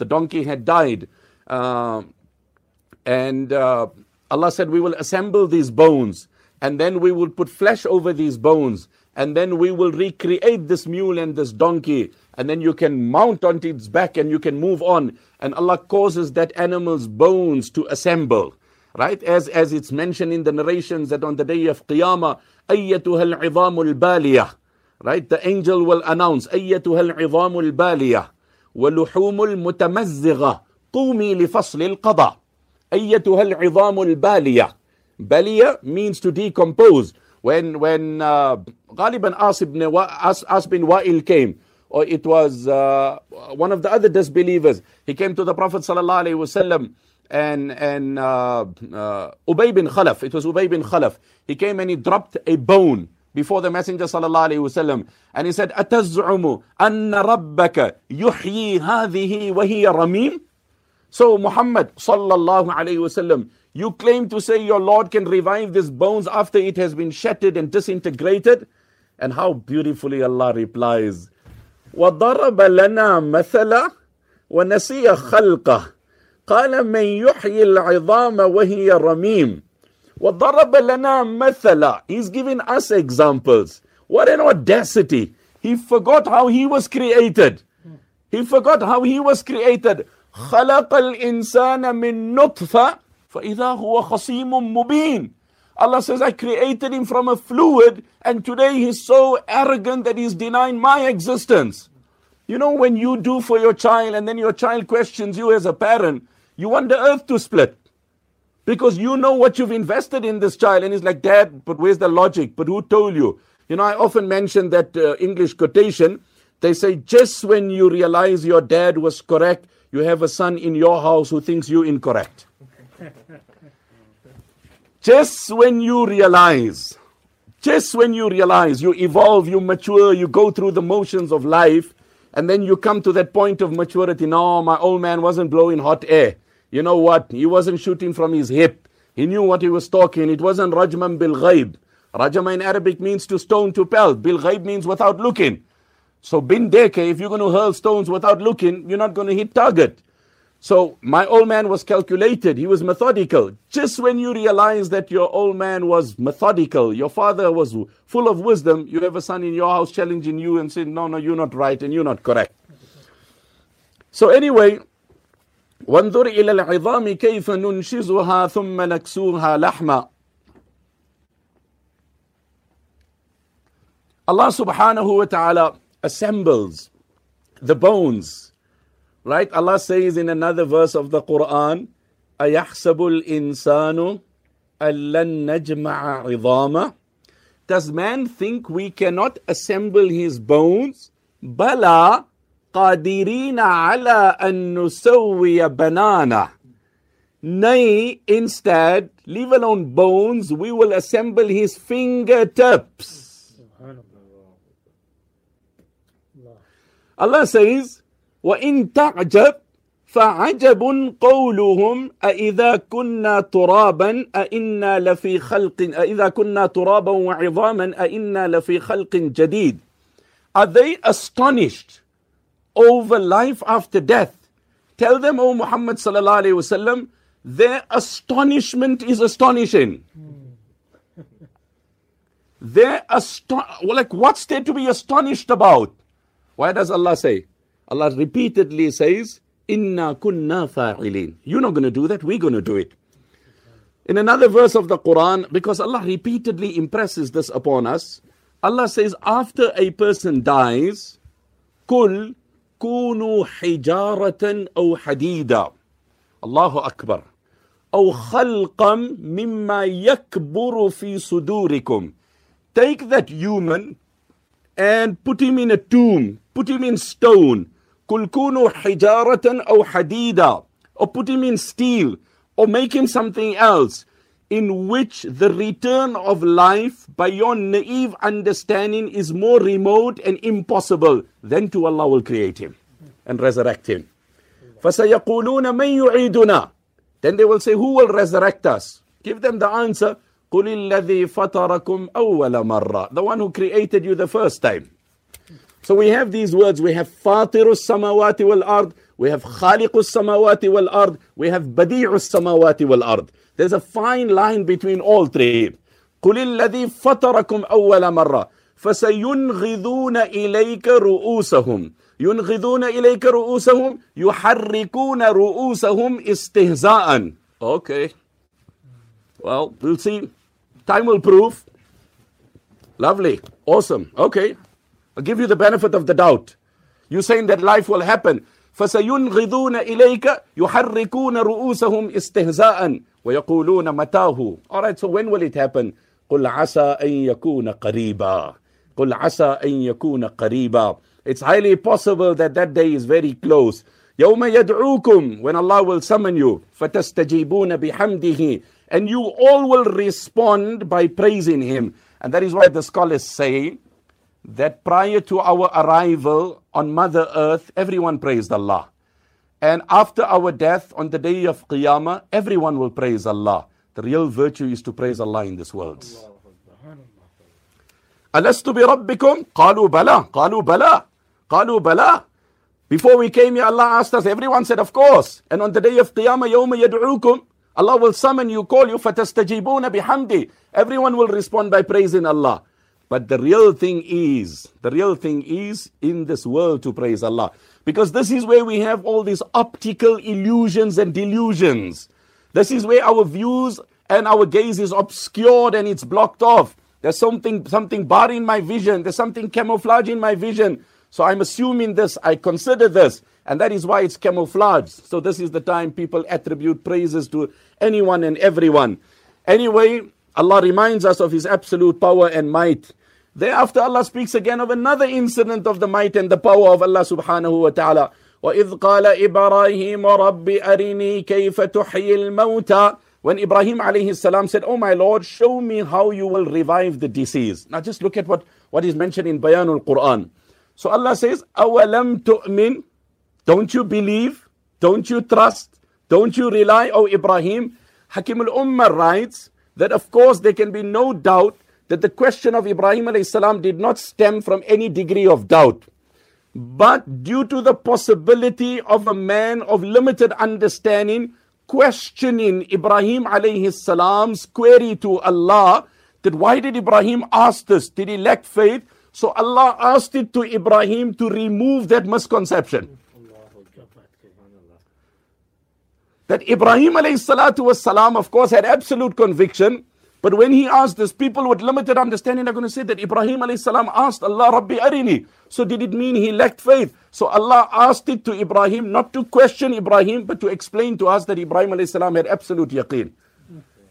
And Allah said, we will assemble these bones. And then we will put flesh over these bones. And then we will recreate this mule and this donkey. And then you can mount onto its back and you can move on. And Allah causes that animal's bones to assemble. Right? As it's mentioned in the narrations that on the day of Qiyamah, أَيَّتُهَا الْعِظَامُ الْبَالِيَةِ. Right? The angel will announce, أَيَّتُهَا الْعِظَامُ الْبَالِيَةِ وَلُحُومُ الْمُتَمَزِّغَةِ قُومِي لِفَصْلِ الْقَضَى. أَيَّتُهَا الْعِظَامُ الْبَالِيَةِ. Baliya means to decompose. When Ghaliban As bin Wa'il came, or it was one of the other disbelievers, he came to the Prophet sallallahu alaihi wasallam, and Ubay bin Khalaf, it was Ubay bin Khalaf, he came and he dropped a bone before the Messenger sallallahu alaihi wasallam, and he said, أَتَزْعُمُ أَنَّ رَبَّكَ يُحْيِي هَذِهِ وَهِيَ رَمِيمٌ. So Muhammad sallallahu alaihi wasallam, you claim to say your Lord can revive these bones after it has been shattered and disintegrated? And how beautifully Allah replies, وَضَرَبَ لَنَا مَثَلًا وَنَسِيَ خَلْقَهُ قَالَ مَنْ يُحْيِي الْعِظَامَ وَهِيَ رَمِيمٌ. وَضَرَبَ لَنَا مَثَلًا. He's giving us examples. What an audacity. He forgot how he was created. خَلَقَ الْإِنسَانَ مِنْ نُطْفَةٍ فَإِذَا هُوَ خَصِيمٌ مُبِينٌ. Allah says, I created him from a fluid, and today he's so arrogant that he's denying my existence. You know, when you do for your child and then your child questions you as a parent, you want the earth to split. Because you know what you've invested in this child. And he's like, Dad, but where's the logic? But who told you? You know, I often mention that English quotation. They say, just when you realize your dad was correct, you have a son in your house who thinks you incorrect. Just when you realize, you evolve, you mature, you go through the motions of life, and then you come to that point of maturity. No, my old man wasn't blowing hot air. You know what? He wasn't shooting from his hip. He knew what he was talking. It wasn't rajman bil ghaib. Rajma in Arabic means to stone to pelt. Bil ghaib means without looking. So bin deke, if you're going to hurl stones without looking, you're not going to hit target. So my old man was calculated, he was methodical. Just when you realize that your old man was methodical, your father was full of wisdom, you have a son in your house challenging you and saying, no, you're not right and you're not correct. So anyway, وَانظُرْ إِلَى الْعِظَامِ كَيْفَ نُنْشِزُهَا ثُمَّ نَكْسُوهَا لَحْمًا. Allah subhanahu wa ta'ala assembles the bones. Right? Allah says in another verse of the Quran, أَيَحْسَبُ الْإِنسَانُ أَلَّن نَجْمَعَ عِظَامَهُ. Does man think we cannot assemble his bones? بَلَا قَادِرِينَ عَلَىٰ أَن نُسَوِّيَ بَنَانَهُ. Nay, instead, leave alone bones, we will assemble his fingertips. Allah says, وَإِن تَعْجَبْ فَعَجَبٌ قَوْلُهُمْ أَإِذَا كُنَّا تُرَابًا أَإِنَّا لَفِي خَلْقٍ أَإِذَا كُنَّا تُرَابًا وَعِظَامًا أَإِنَّا لَفِي خَلْقٍ جَدِيدٍ. Are they astonished over life after death? Tell them, O Muhammad sallallahu alayhi wasallam, their astonishment is astonishing. Like, what's there to be astonished about? Why does Allah say? Allah repeatedly says, Inna kunna fa'ilin. You're not going to do that, we're going to do it. In another verse of the Quran, because Allah repeatedly impresses this upon us, Allah says, after a person dies, Kul kunu hijaratan aw hadida. Allahu Akbar. أو خلقا مما يكبر في صدوركم. Take that human and put him in a tomb, put him in stone. قل كونوا حجارة أو حديدا. Or put him in steel, or make him something else, in which the return of life by your naive understanding is more remote and impossible. Then to Allah will create him and resurrect him. فسيقولون من يعيدنا. Then they will say, who will resurrect us? Give them the answer. قُلِ الَّذِي فَطَرَكُمْ أَوَّلَ مَرَّةٍ. The one who created you the first time. So we have these words. We have فَاطِرُ السَّمَوَاتِ وَالْأَرْضِ. We have خَالِقُ السَّمَوَاتِ وَالْأَرْضِ. We have بَدِيعُ السَّمَوَاتِ وَالْأَرْضِ. There's a fine line between all three. قُلِ الَّذِي فَطَرَكُمْ أَوَّلَ مَرَّةٍ فَسَيُنْغِضُونَ إِلَيْكَ رُؤُوسَهُمْ. ينغضون إليك رؤوسهم يحركون رؤوسهم استهزاء. Okay. Well, we'll see. Time will prove. Lovely. Awesome. Okay. I'll give you the benefit of the doubt. You're saying that life will happen. فَسَيُنْغِضُونَ إِلَيْكَ يُحَرِّكُونَ رُؤُوسَهُمْ إِسْتِهْزَاءً وَيَقُولُونَ مَتَاهُ. Alright, so when will it happen? قُلْ عَسَىٰ أَن يَكُونَ قَرِيبًا. قُلْ عَسَىٰ أَن يَكُونَ قَرِيبًا. It's highly possible that that day is very close. يَوْمَ يَدْعُوكُمْ. When Allah will summon you. فَتَسْتَجِيبُونَ بِحَمْدِهِ. And you all will respond by praising Him. And that is why the scholars say that prior to our arrival on Mother Earth, everyone praised Allah. And after our death, on the day of Qiyamah, everyone will praise Allah. The real virtue is to praise Allah in this world. أَلَسْتُ بِرَبِّكُمْ قَالُوا بَلَى قَالُوا بَلَى قَالُوا بَلَى. Before we came here, Allah asked us, everyone said, of course. And on the day of Qiyamah, يَوْمَ يَدْعُوكُمْ, Allah will summon you, call you, فَتَسْتَجِيبُونَ بِحَمْدِ. Everyone will respond by praising Allah. But the real thing is in this world to praise Allah. Because this is where we have all these optical illusions and delusions. This is where our views and our gaze is obscured and it's blocked off. There's something barring my vision. There's something camouflage in my vision. So I'm assuming this, I consider this. And that is why it's camouflage. So this is the time people attribute praises to anyone and everyone. Anyway, Allah reminds us of His absolute power and might. Thereafter Allah speaks again of another incident of the might and the power of Allah subhanahu wa ta'ala. وَإِذْ قَالَ إِبْرَاهِيمُ رَبِّ أَرِنِي كَيْفَ تُحْيِي الْمَوْتَى. When Ibrahim alayhi salam said, oh my Lord, show me how you will revive the deceased. Now just look at what is mentioned in Bayanul Quran. So Allah says, أَوَلَمْ تُؤْمِنْ. Don't you believe? Don't you trust? Don't you rely, O Ibrahim? Hakim al-Ummah writes that of course there can be no doubt that the question of Ibrahim alayhi salam did not stem from any degree of doubt. But due to the possibility of a man of limited understanding questioning Ibrahim alayhi salam's query to Allah, that why did Ibrahim ask this? Did he lack faith? So Allah asked it to Ibrahim to remove that misconception. That Ibrahim alayhi salatu was salam, of course, had absolute conviction. But when he asked this, people with limited understanding are going to say that Ibrahim alayhi salam asked Allah, Rabbi Arini. So did it mean he lacked faith? So Allah asked it to Ibrahim, not to question Ibrahim, but to explain to us that Ibrahim alayhi salam had absolute yaqeen.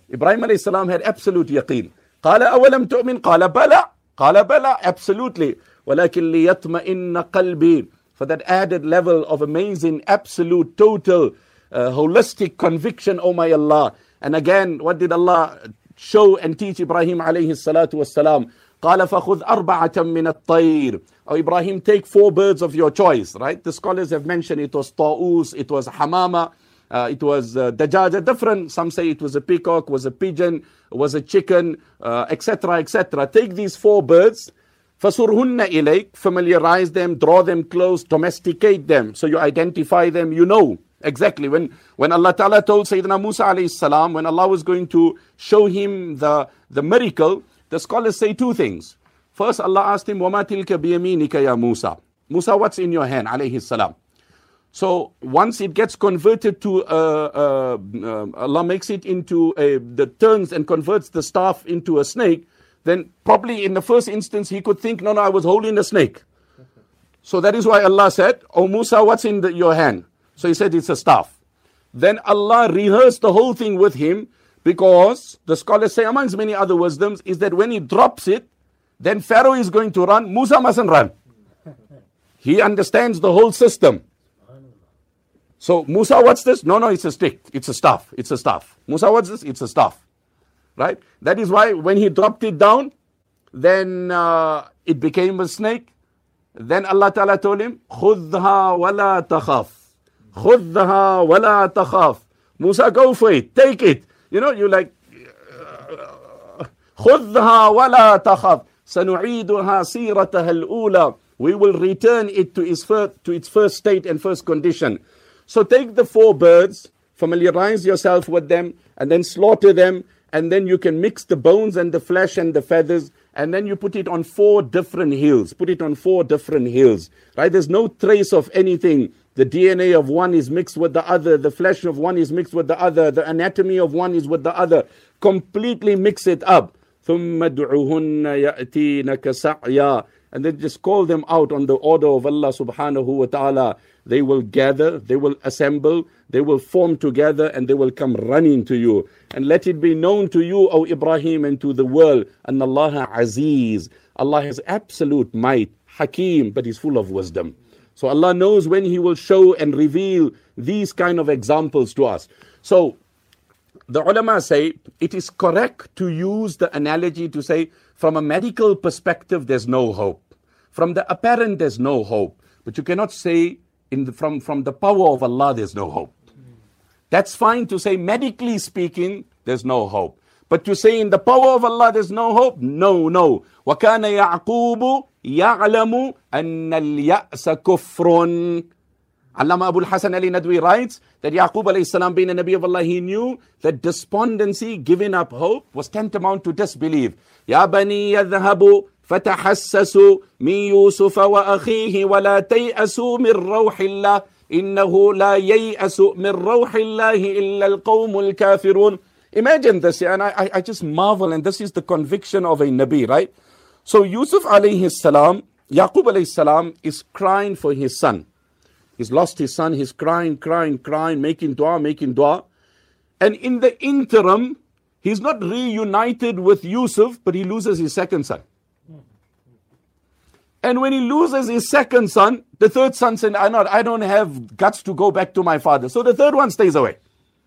Ibrahim alayhi salam had absolute yaqeen. قال أولم تؤمن قال بلى قال بلى absolutely ولكن ليطمئن قلبي, for that added level of amazing, absolute, total, holistic conviction, oh my Allah. And again, what did Allah show and teach Ibrahim alayhi salatu wassalam? قال فخذ أربعة من الطير. Oh Ibrahim, take 4 birds of your choice, right? The scholars have mentioned it was ta'us, it was hamama, it was dajaja, different. Some say it was a peacock, was a pigeon, was a chicken, etc., etc. Take these 4 birds, فَصُرْهُنَّ إِلَيْكَ, familiarize them, draw them close, domesticate them, so you identify them, you know exactly. When Allah Ta'ala told Sayyidina Musa alayhi salam, when Allah was going to show him the miracle, the scholars say 2 things. First, Allah asked him, وَمَا تِلْكَ بِيَمِينِكَ يَا Musa. Musa, what's in your hand? Alayhi salam. So once it gets converted to, Allah makes it into the turns and converts the staff into a snake, then probably in the first instance he could think, no, I was holding a snake. So that is why Allah said, oh Musa, what's in your hand? So he said, it's a staff. Then Allah rehearsed the whole thing with him, because the scholars say, amongst many other wisdoms, is that when he drops it, then Pharaoh is going to run, Musa mustn't run. He understands the whole system. So Musa, what's this? No, it's a stick. It's a staff. It's a staff. Musa, what's this? It's a staff. Right? That is why when he dropped it down, then it became a snake. Then Allah Ta'ala told him, خُذْهَا وَلَا تَخَافْ خُذْهَا وَلَا تَخَافْ. Musa, go for it. Take it. You know, you like, خُذْهَا وَلَا تَخَافْ سَنُعِيدُهَا سِيرَتَهَا الْأُولَى. We will return it to its first state and first condition. So take the 4 birds, familiarize yourself with them, and then slaughter them, and then you can mix the bones and the flesh and the feathers, and then you put it on 4 different hills. Put it on 4 different hills, right? There's no trace of anything. The DNA of one is mixed with the other. The flesh of one is mixed with the other. The anatomy of one is with the other. Completely mix it up. ثُمَّ دُعُهُنَّ يَأْتِينَكَ سَعْيًا. And then just call them out on the order of Allah subhanahu wa ta'ala. They will gather, they will assemble, they will form together, and they will come running to you. And let it be known to you, O Ibrahim, and to the world, أَنَّ اللَّهَ عَزِيز. Allah has absolute might, Hakim, but He's full of wisdom. So Allah knows when He will show and reveal these kind of examples to us. So the ulama say it is correct to use the analogy to say, from a medical perspective, there's no hope. From the apparent, there's no hope. But you cannot say from the power of Allah, there's no hope. That's fine to say, medically speaking, there's no hope. But to say in the power of Allah, there's no hope? No. وَكَانَ يَعْقُوبُ يَعْلَمُ أَنَّ الْيَأْسَ كُفْرٌ. Allama Abul Hasan Ali Nadwi writes that Yaqub alayhi salam, being a Nabi of Allah, he knew that despondency, giving up hope, was tantamount to disbelief. Ya bani yadhhabu fatahassasu min Yusuf wa akhihi wa la tay'asu min rawhillah innahu la yay'asu min rawhillahi illa al-qawmul kafirun. Imagine this, and I just marvel, and this is the conviction of a Nabi, right? So Yusuf alayhi salam, Yaqub alayhi salam is crying for his son. He's lost his son, he's crying, making dua. And in the interim, he's not reunited with Yusuf, but he loses his second son. And when he loses his second son, the third son said, I don't have guts to go back to my father. So the third one stays away.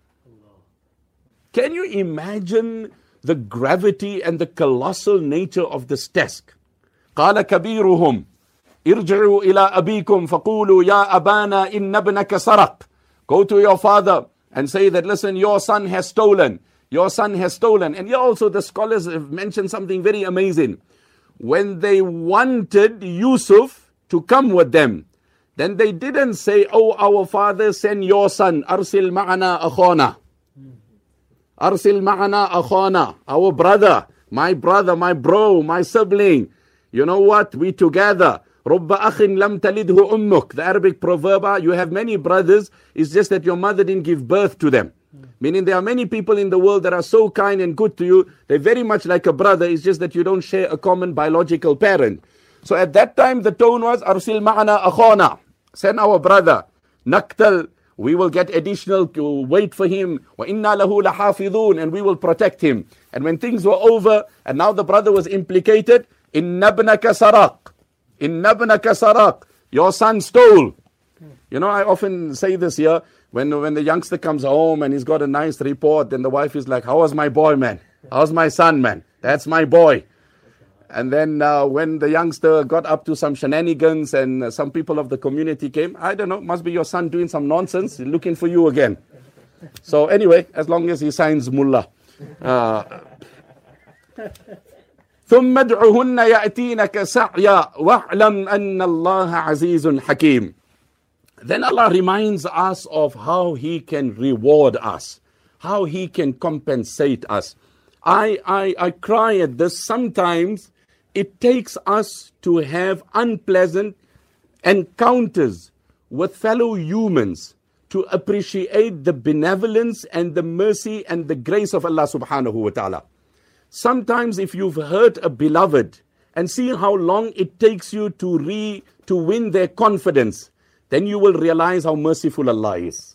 Can you imagine the gravity and the colossal nature of this task? قَالَ كَبِيرُهُمْ irji'u ila abikum faqulu ya abana inna ibnaka saraq. Go to your father and say that, listen, your son has stolen. And here also the scholars have mentioned something very amazing. When they wanted Yusuf to come with them, then they didn't say, oh, our father, send your son, arsil ma'ana akhana, our brother, my bro, my sibling. You know what? We together. رُبَّ أَخٍ لَمْ تَلِدْهُ أُمُّكَ. The Arabic proverb, you have many brothers, it's just that your mother didn't give birth to them. Meaning there are many people in the world that are so kind and good to you, they're very much like a brother, it's just that you don't share a common biological parent. So at that time the tone was, أَرْسِلْ مَعَنَا أَخَانَا. Send our brother, نَقْتَلْ We will get additional weight for him. وَإِنَّا لَهُ لَحَافِظُونَ, and we will protect him. And when things were over, and now the brother was implicated, إِنَّ ابْنَكَ سَرَقْ, إِنَّ ابْنَكَ سَرَقْ, your son stole. You know, I often say this here, when the youngster comes home and he's got a nice report, then the wife is like, how was my boy, man? How's my son, man? That's my boy. And then when the youngster got up to some shenanigans and some people of the community came, I don't know, must be your son doing some nonsense, looking for you again. So anyway, as long as he signs mullah. ثم ادعهن يأتينك سعيا واعلم أن الله عزيز حكيم. Then Allah reminds us of how He can reward us, how He can compensate us. I cry at this. Sometimes it takes us to have unpleasant encounters with fellow humans to appreciate the benevolence and the mercy and the grace of Allah subhanahu wa ta'ala. Sometimes if you've hurt a beloved and see how long it takes you to win their confidence, then you will realize how merciful Allah is.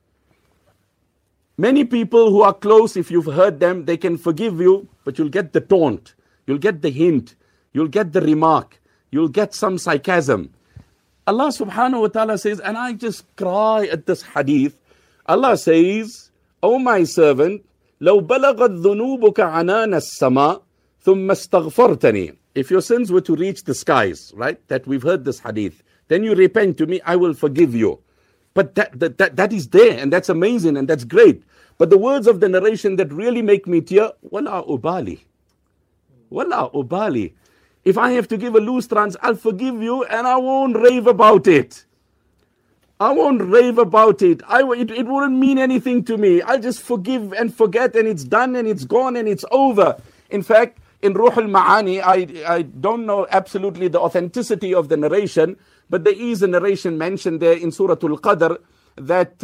Many people who are close, if you've hurt them, they can forgive you, but you'll get the taunt, you'll get the hint, you'll get the remark, you'll get some sarcasm. Allah subhanahu wa ta'ala says, and I just cry at this hadith, Allah says, O my servant, لو بلغت ذنوبك عنان السماء ثم استغفرتني. If your sins were to reach the skies, right, that we've heard this hadith, then you repent to me, I will forgive you. But that is there, and that's amazing, and that's great. But the words of the narration that really make me tear, wala ubali. Wala ubali. If I have to give a loose trans, I'll forgive you, and I won't rave about it. I won't rave about it. It wouldn't mean anything to me. I'll just forgive and forget, and it's done, and it's gone, and it's over. In fact, in Ruh al-Ma'ani, I don't know absolutely the authenticity of the narration, but there is a narration mentioned there in Surah Al-Qadr that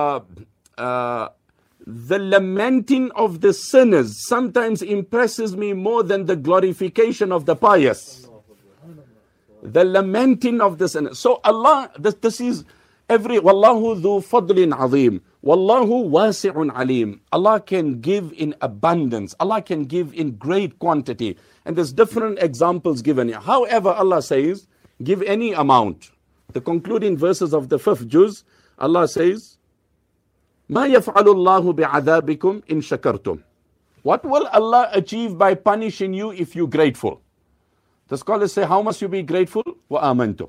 the lamenting of the sinners sometimes impresses me more than the glorification of the pious. The lamenting of the sinners. So Allah, this is Wallahu dhu fadlin azim. Wallahu wasi'un alim. Allah can give in abundance. Allah can give in great quantity. And there's different examples given here. However, Allah says, give any amount. The concluding verses of the 5th juz, Allah says, مَا يَفْعَلُ اللَّهُ بِعَذَابِكُمْ إِن شَكَرْتُمْ. What will Allah achieve by punishing you if you're grateful? The scholars say, how must you be grateful? وَآمَنْتُمْ.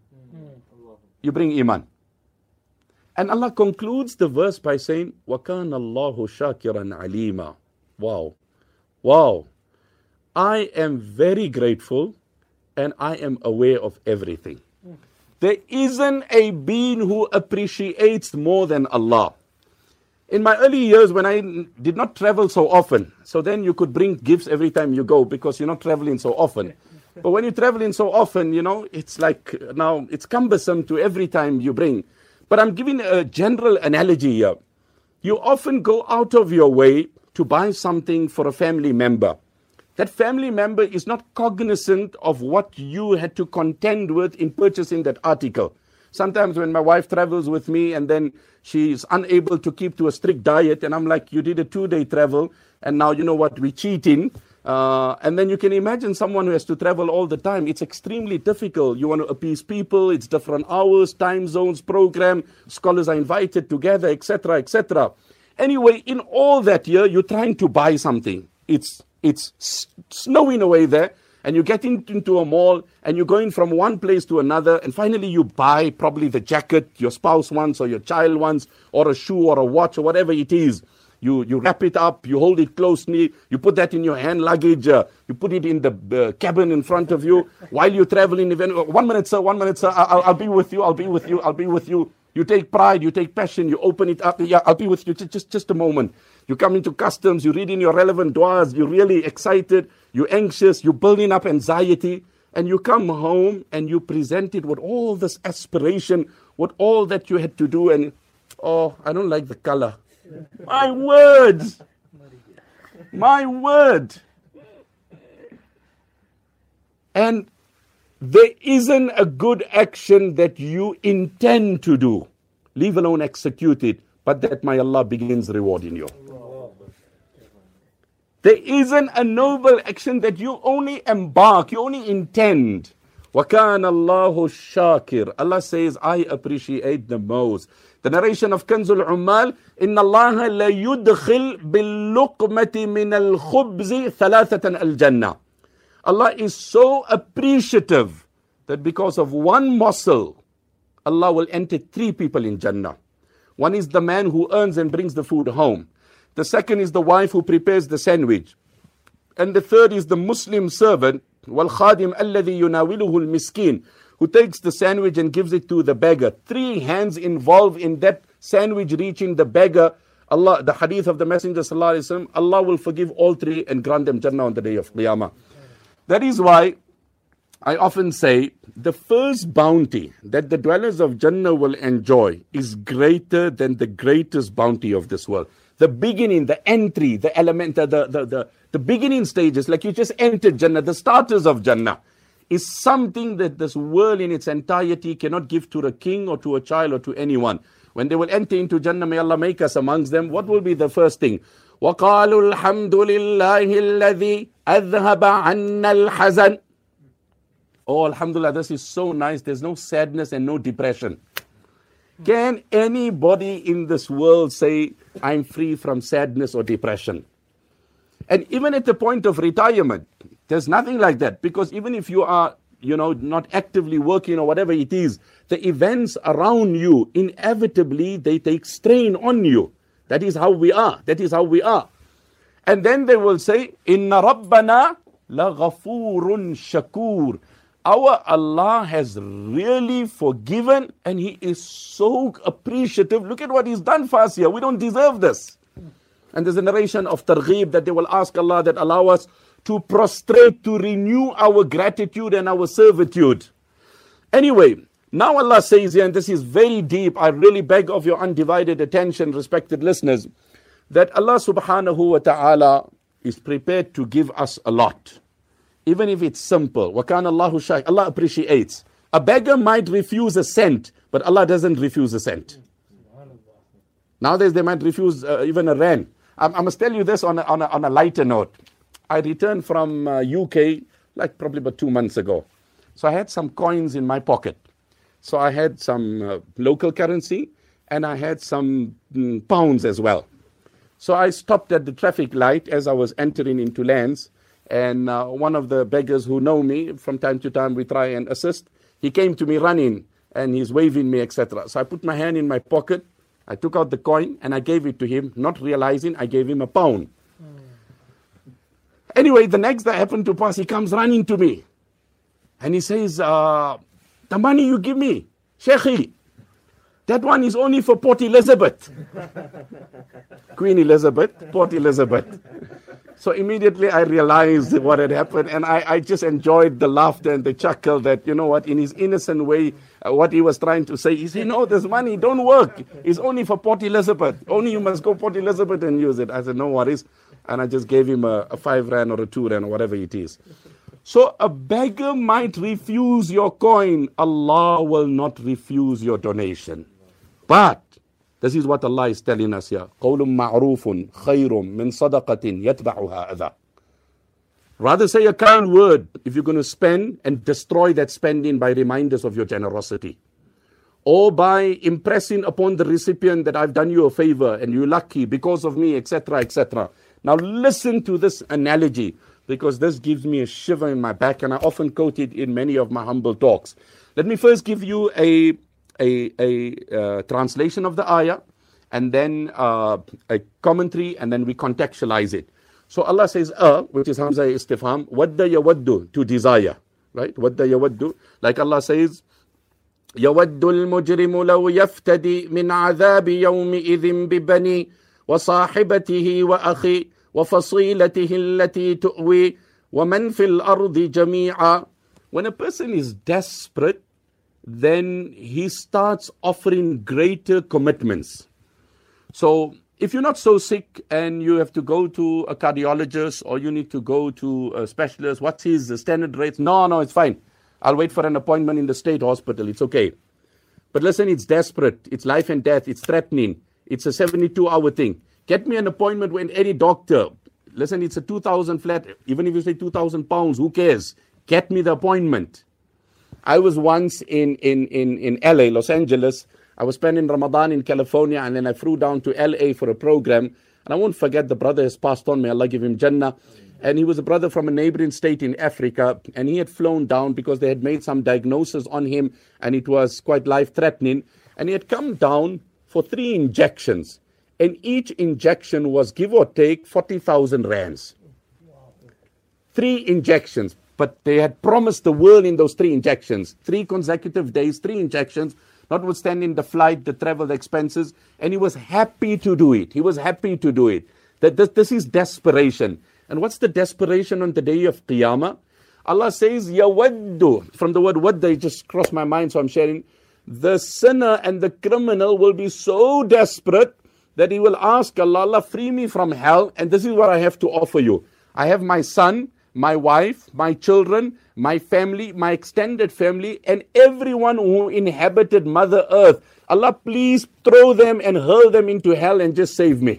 You bring iman. And Allah concludes the verse by saying, وَكَانَ اللَّهُ شَاكِرًا عَلِيمًا. Wow. Wow. I am very grateful and I am aware of everything. There isn't a being who appreciates more than Allah. In my early years when I did not travel so often, so then you could bring gifts every time you go because you're not traveling so often. But when you're traveling so often, it's like now it's cumbersome to every time you bring. But I'm giving a general analogy here. You often go out of your way to buy something for a family member. That family member is not cognizant of what you had to contend with in purchasing that article. Sometimes when my wife travels with me and then she's unable to keep to a strict diet, and I'm like, you did a 2-day travel, and now you know what, we're cheating. And then you can imagine someone who has to travel all the time. It's extremely difficult. You want to appease people. It's different hours, time zones, program. Scholars are invited together, etc., etc. Anyway, in all that year, you're trying to buy something. It's snowing away there, and you get into a mall, and you're going from one place to another, and finally you buy probably the jacket your spouse wants, or your child wants, or a shoe, or a watch, or whatever it is. You wrap it up, you hold it closely, you put that in your hand luggage, you put it in the cabin in front of you while you're traveling. 1 minute, sir, I'll be with you. You take pride, you take passion, you open it up. Yeah, I'll be with you, just a moment. You come into customs, you're reading your relevant du'as, you're really excited, you're anxious, you're building up anxiety, and you come home and you present it with all this aspiration, with all that you had to do, and, oh, I don't like the color. My word! My word! And there isn't a good action that you intend to do. leave alone execute it, but that my Allah begins rewarding you. There isn't a noble action that you only embark, you only intend. وَكَانَ اللَّهُ الشَّاكِرُ. Allah says, I appreciate the most. The narration of Kanzul Ummal, إِنَّ اللَّهَ لَيُدْخِلْ بِاللُّقْمَةِ مِنَ الْخُبْزِ ثَلَاثَةً الْجَنَّةِ. Allah is so appreciative that because of one morsel, Allah will enter 3 people in Jannah. One is the man who earns and brings the food home. The second is the wife who prepares the sandwich. And the third is the Muslim servant, وَالْخَادِمْ الَّذِي يُنَاوِلُهُ الْمِسْكِينَ, who takes the sandwich and gives it to the beggar. 3 hands involved in that sandwich reaching the beggar. Allah, the hadith of the Messenger sallallahu alaihi wasallam, Allah will forgive all 3 and grant them Jannah on the day of Qiyamah. That is why I often say the first bounty that the dwellers of Jannah will enjoy is greater than the greatest bounty of this world. The beginning, the entry, the element, the beginning stages, like you just entered Jannah, the starters of Jannah, is something that this world in its entirety cannot give to a king or to a child or to anyone. When they will enter into Jannah, may Allah make us amongst them, what will be the first thing? وَقَالُوا الْحَمْدُ لِلَّهِ الَّذِي أَذْهَبَ عَنَّا الْحَزَنَ. Oh, alhamdulillah, this is so nice. There's no sadness and no depression. Can anybody in this world say, I'm free from sadness or depression? And even at the point of retirement, there's nothing like that. Because even if you are, not actively working or whatever it is, the events around you, inevitably, they take strain on you. That is how we are. That is how we are. And then they will say, Inna Rabbana laghafurun shakur. Our Allah has really forgiven and He is so appreciative. Look at what He's done for us here. We don't deserve this. And there's a narration of Targheeb that they will ask Allah that allow us to prostrate, to renew our gratitude and our servitude. Anyway, now Allah says here, and this is very deep, I really beg of your undivided attention, respected listeners, that Allah subhanahu wa ta'ala is prepared to give us a lot. Even if it's simple. وَكَانَ اللَّهُ شَاكِرًا. Allah appreciates. A beggar might refuse a cent, but Allah doesn't refuse a cent. Nowadays they might refuse even a rand. I must tell you this on a lighter note. I returned from UK like probably about 2 months ago. So I had some coins in my pocket. So I had some local currency and I had some pounds as well. So I stopped at the traffic light as I was entering into lands. And one of the beggars who know me, from time to time we try and assist. He came to me running and he's waving me, etc. So I put my hand in my pocket, I took out the coin and I gave it to him, not realizing I gave him a pound. Anyway, the next day I happened to pass, he comes running to me. And he says, the money you give me, Sheikhi, that one is only for Port Elizabeth. Queen Elizabeth, Port Elizabeth. So immediately I realized what had happened and I just enjoyed the laughter and the chuckle that, in his innocent way, what he was trying to say, he said, no, this money don't work. It's only for Port Elizabeth. Only you must go Port Elizabeth and use it. I said, no worries. And I just gave him a 5 rand or a 2 rand or whatever it is. So a beggar might refuse your coin. Allah will not refuse your donation. But this is what Allah is telling us here. قَوْلٌ مَعْرُوفٌ خَيْرٌ مِّن صَدَقَةٍ يَتْبَعُهَا أَذًى. Rather say a kind word if you're going to spend and destroy that spending by reminders of your generosity. Or by impressing upon the recipient that I've done you a favor and you're lucky because of me, etc., etc. Now listen to this analogy because this gives me a shiver in my back and I often quote it in many of my humble talks. Let me first give you a translation of the ayah and then a commentary and then we contextualize it. So Allah says, which is Hamza Istifham, wadda yawaddu, to desire, right? Wadda yawaddu, like Allah says, يود المجرم لو يفتدي من عذاب يومئذ ببني وصاحبته وأخي وفصيلته التي تؤوي ومن في الأرض جميعا. When a person is desperate, then he starts offering greater commitments. So if you're not so sick and you have to go to a cardiologist or you need to go to a specialist, what's his standard rates? No, it's fine. I'll wait for an appointment in the state hospital. It's okay. But listen, it's desperate. It's life and death. It's threatening. It's a 72-hour thing. Get me an appointment with any doctor. Listen, it's a 2,000 flat. Even if you say 2,000 pounds, who cares? Get me the appointment. I was once in LA, Los Angeles. I was spending Ramadan in California, and then I flew down to LA for a program. And I won't forget, the brother has passed on. May Allah give him Jannah. And he was a brother from a neighboring state in Africa. And he had flown down because they had made some diagnosis on him, and it was quite life-threatening. And he had come down for 3 injections. And each injection was, give or take, 40,000 rands. 3 injections. But they had promised the world in those 3 injections. 3 consecutive days, 3 injections, notwithstanding the flight, the travel, the expenses. And he was happy to do it. He was happy to do it. This is desperation. And what's the desperation on the day of Qiyamah? Allah says, yawaddu. From the word wadda, it just crossed my mind, so I'm sharing. The sinner and the criminal will be so desperate that he will ask Allah, Allah, free me from hell, and this is what I have to offer you. I have my son, my wife, my children, my family, my extended family, and everyone who inhabited Mother Earth. Allah, please throw them and hurl them into hell and just save me.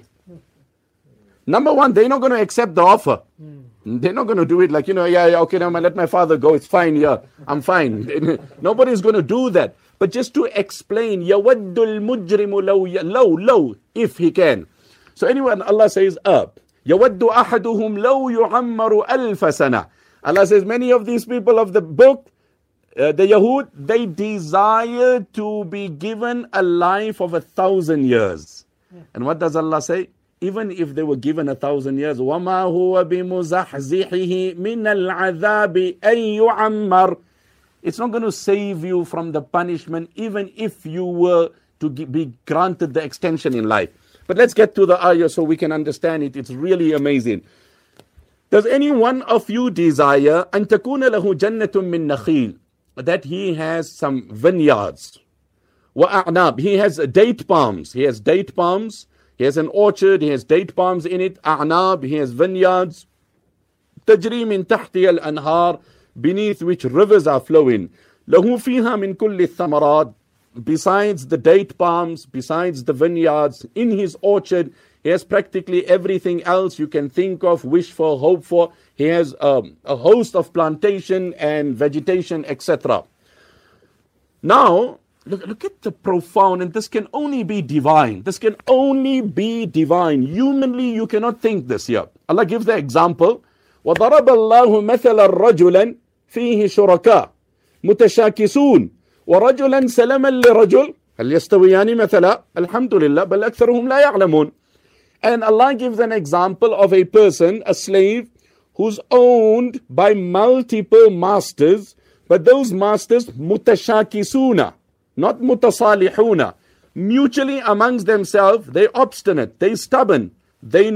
Number one, they're not going to accept the offer. They're not going to do it like, okay, now let my father go. It's fine, I'm fine. Nobody's going to do that. But just to explain, يَوَدُّ الْمُجْرِمُ لَوْ if he can. So anyway, Allah says, يَوَدُّ أَحَدُهُمْ لَوْ يُعَمَّرُ أَلْفَ سَنَةٍ. Allah says, many of these people of the book, the Yahud, they desire to be given a life of 1,000 years. And what does Allah say? Even if they were given 1,000 years, وَمَا هُوَ بِمُزَحْزِحِهِ مِنَ الْعَذَابِ أَن يُعَمَّرْ. It's not going to save you from the punishment, even if you were to be granted the extension in life. But let's get to the ayah so we can understand it. It's really amazing. Does any one of you desire أن تكون له جنة من نخيل, that he has some vineyards, وأعناب, he has date palms, he has an orchard, he has date palms in it, أعناب, he has vineyards, تجري من تحتها الأنهار, beneath which rivers are flowing, له فيها من كل الثمرات, besides the date palms, besides the vineyards, in his orchard, he has practically everything else you can think of, wish for, hope for. He has a host of plantation and vegetation, etc. Now, look at the profound, and this can only be divine. This can only be divine. Humanly, you cannot think this here. Allah gives the example. وَضَرَبَ اللَّهُ مَثَلًا رَجُلًا فِيهِ شُرَكَاء مُتَشَاكِسُونَ وَرَجُلًا سَلَمًا لِرَجُلٍ هل يستويان مثلا الحمد لله بل أكثرهم لا يعلمون. And Allah gives an example of a person, a slave, who's owned by multiple masters, but those masters mutashakisuna, not mutasalihuna, mutually amongst themselves, they're obstinate, they're stubborn, they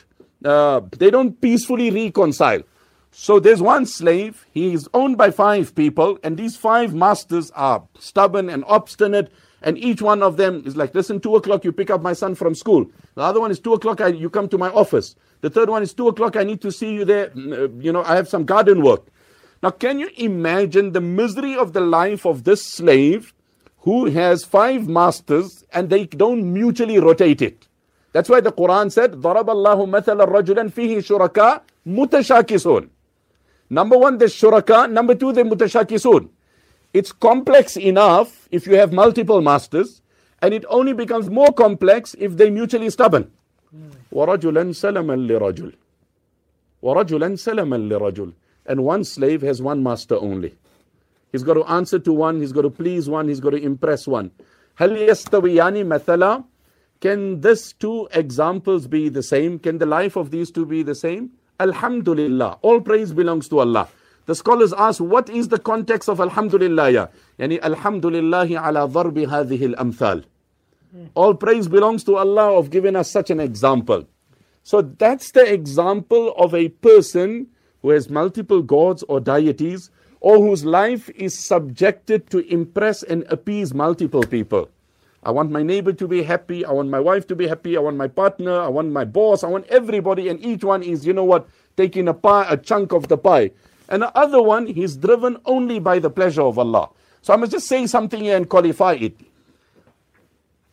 don't peacefully reconcile. So there's one slave, he is owned by 5 people, and these 5 masters are stubborn and obstinate, and each one of them is like, listen, 2 o'clock you pick up my son from school. The other one is 2 o'clock you come to my office. The third one is 2 o'clock I need to see you there, I have some garden work. Now can you imagine the misery of the life of this slave who has 5 masters and they don't mutually rotate it? That's why the Quran said, ضَرَبَ اللَّهُ مَثَلًا رَجُلًا فِيهِ شُرَكَاء مُتَشَاكِسُونَ. Number 1, the shuraka. Number 2, the mutashakisun. It's complex enough if you have multiple masters, and it only becomes more complex if they're mutually stubborn. وَرَجُلًا سَلَمًا لِرَجُلٍ وَرَجُلًا سَلَمًا لِرَجُلٍ. And one slave has one master only. He's got to answer to one, he's got to please one, he's got to impress one. هَلْ يَسْتَوِيَانِ مَثَلًا. Can these 2 examples be the same? Can the life of these 2 be the same? Alhamdulillah. All praise belongs to Allah. The scholars ask, what is the context of Alhamdulillah? Yani Alhamdulillahi ala dharbi hadhihi al-amthal. All praise belongs to Allah of giving us such an example. So that's the example of a person who has multiple gods or deities, or whose life is subjected to impress and appease multiple people. I want my neighbor to be happy, I want my wife to be happy, I want my partner, I want my boss, I want everybody, and each one is, taking a chunk of the pie. And the other one, he's driven only by the pleasure of Allah. So I must just say something here and qualify it.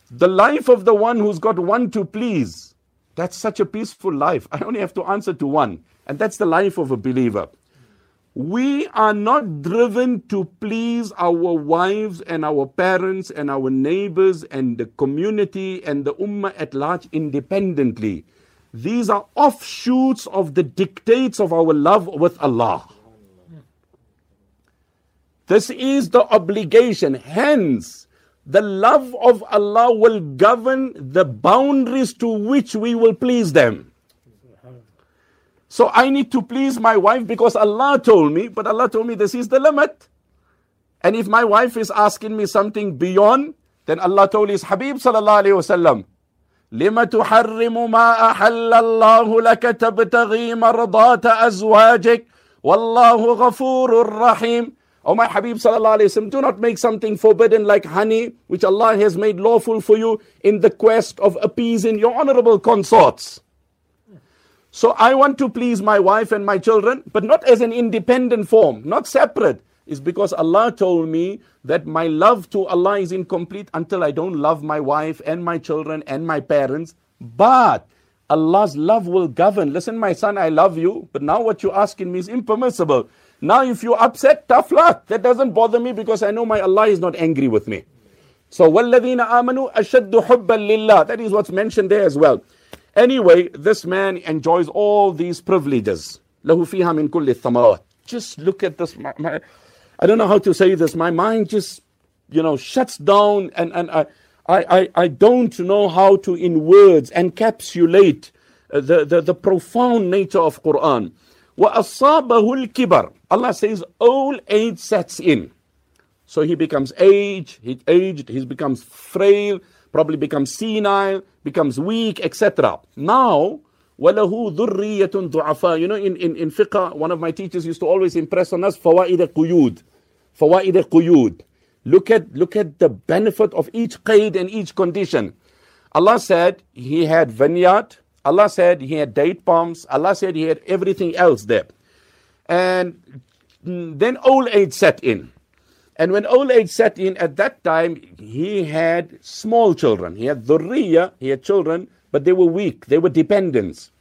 The life of the one who's got one to please. That's such a peaceful life. I only have to answer to one. And that's the life of a believer. We are not driven to please our wives and our parents and our neighbors and the community and the ummah at large independently. These are offshoots of the dictates of our love with Allah. This is the obligation. Hence, the love of Allah will govern the boundaries to which we will please them. So I need to please my wife because Allah told me, but Allah told me this is the limit. And if my wife is asking me something beyond, then Allah told his Habib sallallahu alayhi wasallam, لِمَ تُحَرِّمُ مَا أَحَلَّ اللَّهُ لَكَ تَبْتَغِي مَرْضَاتَ أَزْوَاجِكَ وَاللَّهُ غَفُورٌ رَحِيمٌ. Oh my Habib sallallahu alayhi wasallam, do not make something forbidden like honey, which Allah has made lawful for you in the quest of appeasing your honorable consorts. So I want to please my wife and my children, but not as an independent form, not separate. It's because Allah told me that my love to Allah is incomplete until I don't love my wife and my children and my parents. But Allah's love will govern. Listen, my son, I love you, but now what you're asking me is impermissible. Now if you're upset, tough luck. That doesn't bother me because I know my Allah is not angry with me. So وَالَّذِينَ آمَنُوا أَشَدُّ حُبًّا لِلَّهِ. That is what's mentioned there as well. Anyway, this man enjoys all these privileges. لَهُ فِيهَا مِن كُلِّ الثَّمَرَاتِ. Just look at this. I don't know how to say this. My mind just, shuts down and I don't know how to, in words, encapsulate the profound nature of Quran. وَأَصَابَهُ الْكِبَرُ. Allah says old age sets in. So he becomes aged, he becomes frail, probably becomes senile, becomes weak, etc. Now, وَلَهُ ذُرِّيَّةٌ ضُعَفَاء. In fiqh, one of my teachers used to always impress on us, فَوَائِدَ قُيُود. فَوَائِدَ قُيُود. Look at the benefit of each qaid and each condition. Allah said he had vineyard. Allah said he had date palms. Allah said he had everything else there. And then old age set in. And when old age set in, at that time, he had small children. He had dhurriya, he had children, but they were weak. They were dependents.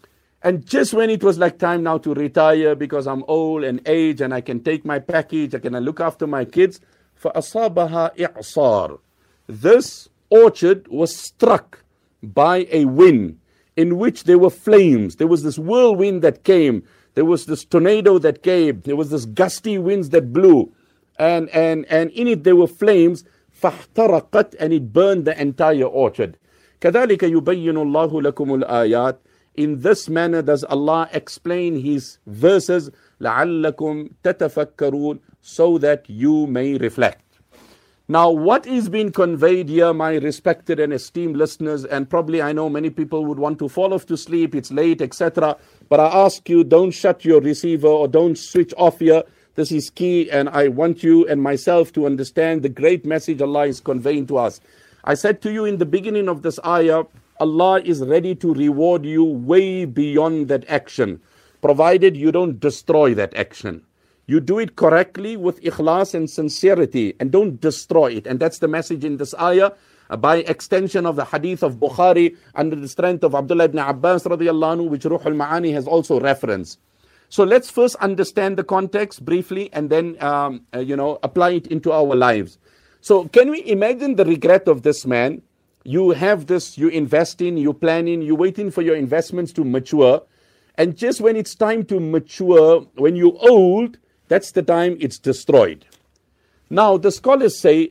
And just when it was like time now to retire because I'm old and aged and I can take my package, I can look after my kids, فَأَصَابَهَا إِعْصَارٌ. This orchard was struck by a wind in which there were flames. There was this whirlwind that came. There was this tornado that came. There was this gusty winds that blew. And in it there were flames. فَاحْتَرَقَتْ. And it burned the entire orchard. كَذَلِكَ يُبَيِّنُ اللَّهُ لَكُمُ الْآيَاتِ. In this manner does Allah explain His verses, لَعَلَّكُمْ تَتَفَكَّرُونَ, so that you may reflect. Now, what is being conveyed here, my respected and esteemed listeners, and probably I know many people would want to fall off to sleep, it's late, etc. But I ask you, don't shut your receiver or don't switch off here. This is key, and I want you and myself to understand the great message Allah is conveying to us. I said to you in the beginning of this ayah, Allah is ready to reward you way beyond that action, provided you don't destroy that action. You do it correctly with ikhlas and sincerity, and don't destroy it. And that's the message in this ayah, by extension of the hadith of Bukhari, under the strength of Abdullah ibn Abbas radiallahu anhu, which Ruh al-Ma'ani has also referenced. So let's first understand the context briefly, and then apply it into our lives. So can we imagine the regret of this man? You have this, you invest in, you planning, you're waiting for your investments to mature. And just when it's time to mature, when you're old, that's the time it's destroyed. Now, the scholars say,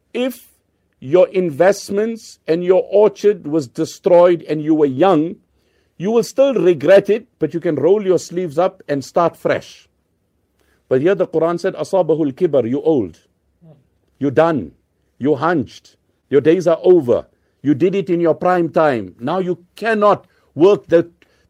if your investments and your orchard was destroyed and you were young, you will still regret it, but you can roll your sleeves up and start fresh. But here the Quran said, أَصَابَهُ الْكِبَرُ. You're old. You're done. You're hunched. Your days are over. You did it in your prime time. Now you cannot work that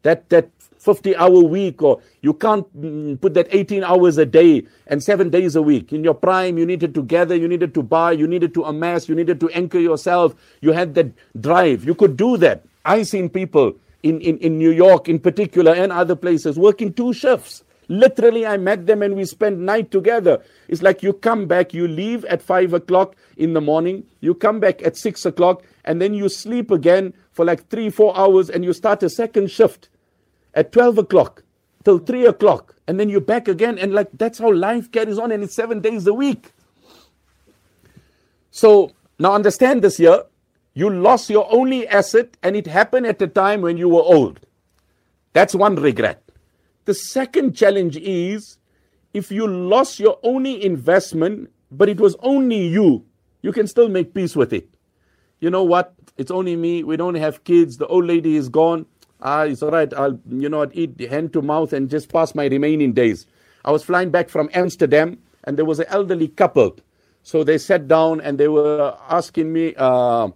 50-hour week, or you can't put that 18 hours a day and 7 days a week. In your prime, you needed to gather, you needed to buy, you needed to amass, you needed to anchor yourself. You had that drive. You could do that. I've seen people in New York in particular and other places working 2 shifts, Literally, I met them and we spent night together. It's like you come back, you leave at 5 o'clock in the morning, you come back at 6 o'clock, and then you sleep again for like 3-4 hours, and you start a second shift at 12 o'clock till 3 o'clock, and then you're back again, and like that's how life carries on, and it's 7 days a week. So now understand this here. You lost your only asset, and it happened at a time when you were old. That's one regret. The second challenge is, if you lost your only investment, but it was only you can still make peace with it. You know what? It's only me. We don't have kids. The old lady is gone. It's all right. I'll eat hand to mouth and just pass my remaining days. I was flying back from Amsterdam, and there was an elderly couple. So they sat down and they were asking me, are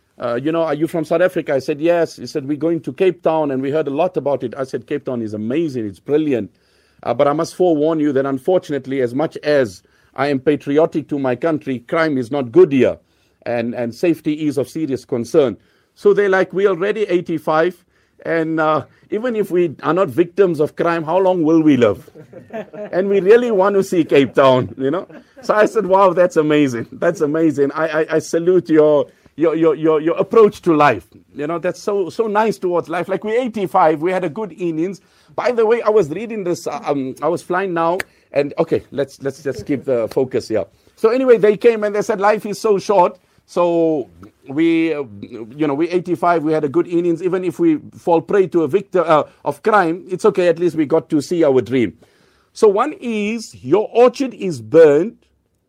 you from South Africa? I said, yes. He said, we're going to Cape Town and we heard a lot about it. I said, Cape Town is amazing. It's brilliant. But I must forewarn you that unfortunately, as much as I am patriotic to my country, crime is not good here. And safety is of serious concern. So they're like, we're already 85. And even if we are not victims of crime, how long will we live? And we really want to see Cape Town, So I said, wow, that's amazing. That's amazing. I salute your approach to life. That's so nice towards life. Like we're 85, we had a good innings. By the way, I was reading this, I was flying now, and okay, let's just keep the focus here. So anyway, they came and they said life is so short. So we 85, we had a good innings. Even if we fall prey to a victim of crime, it's okay. At least we got to see our dream. So one is your orchard is burned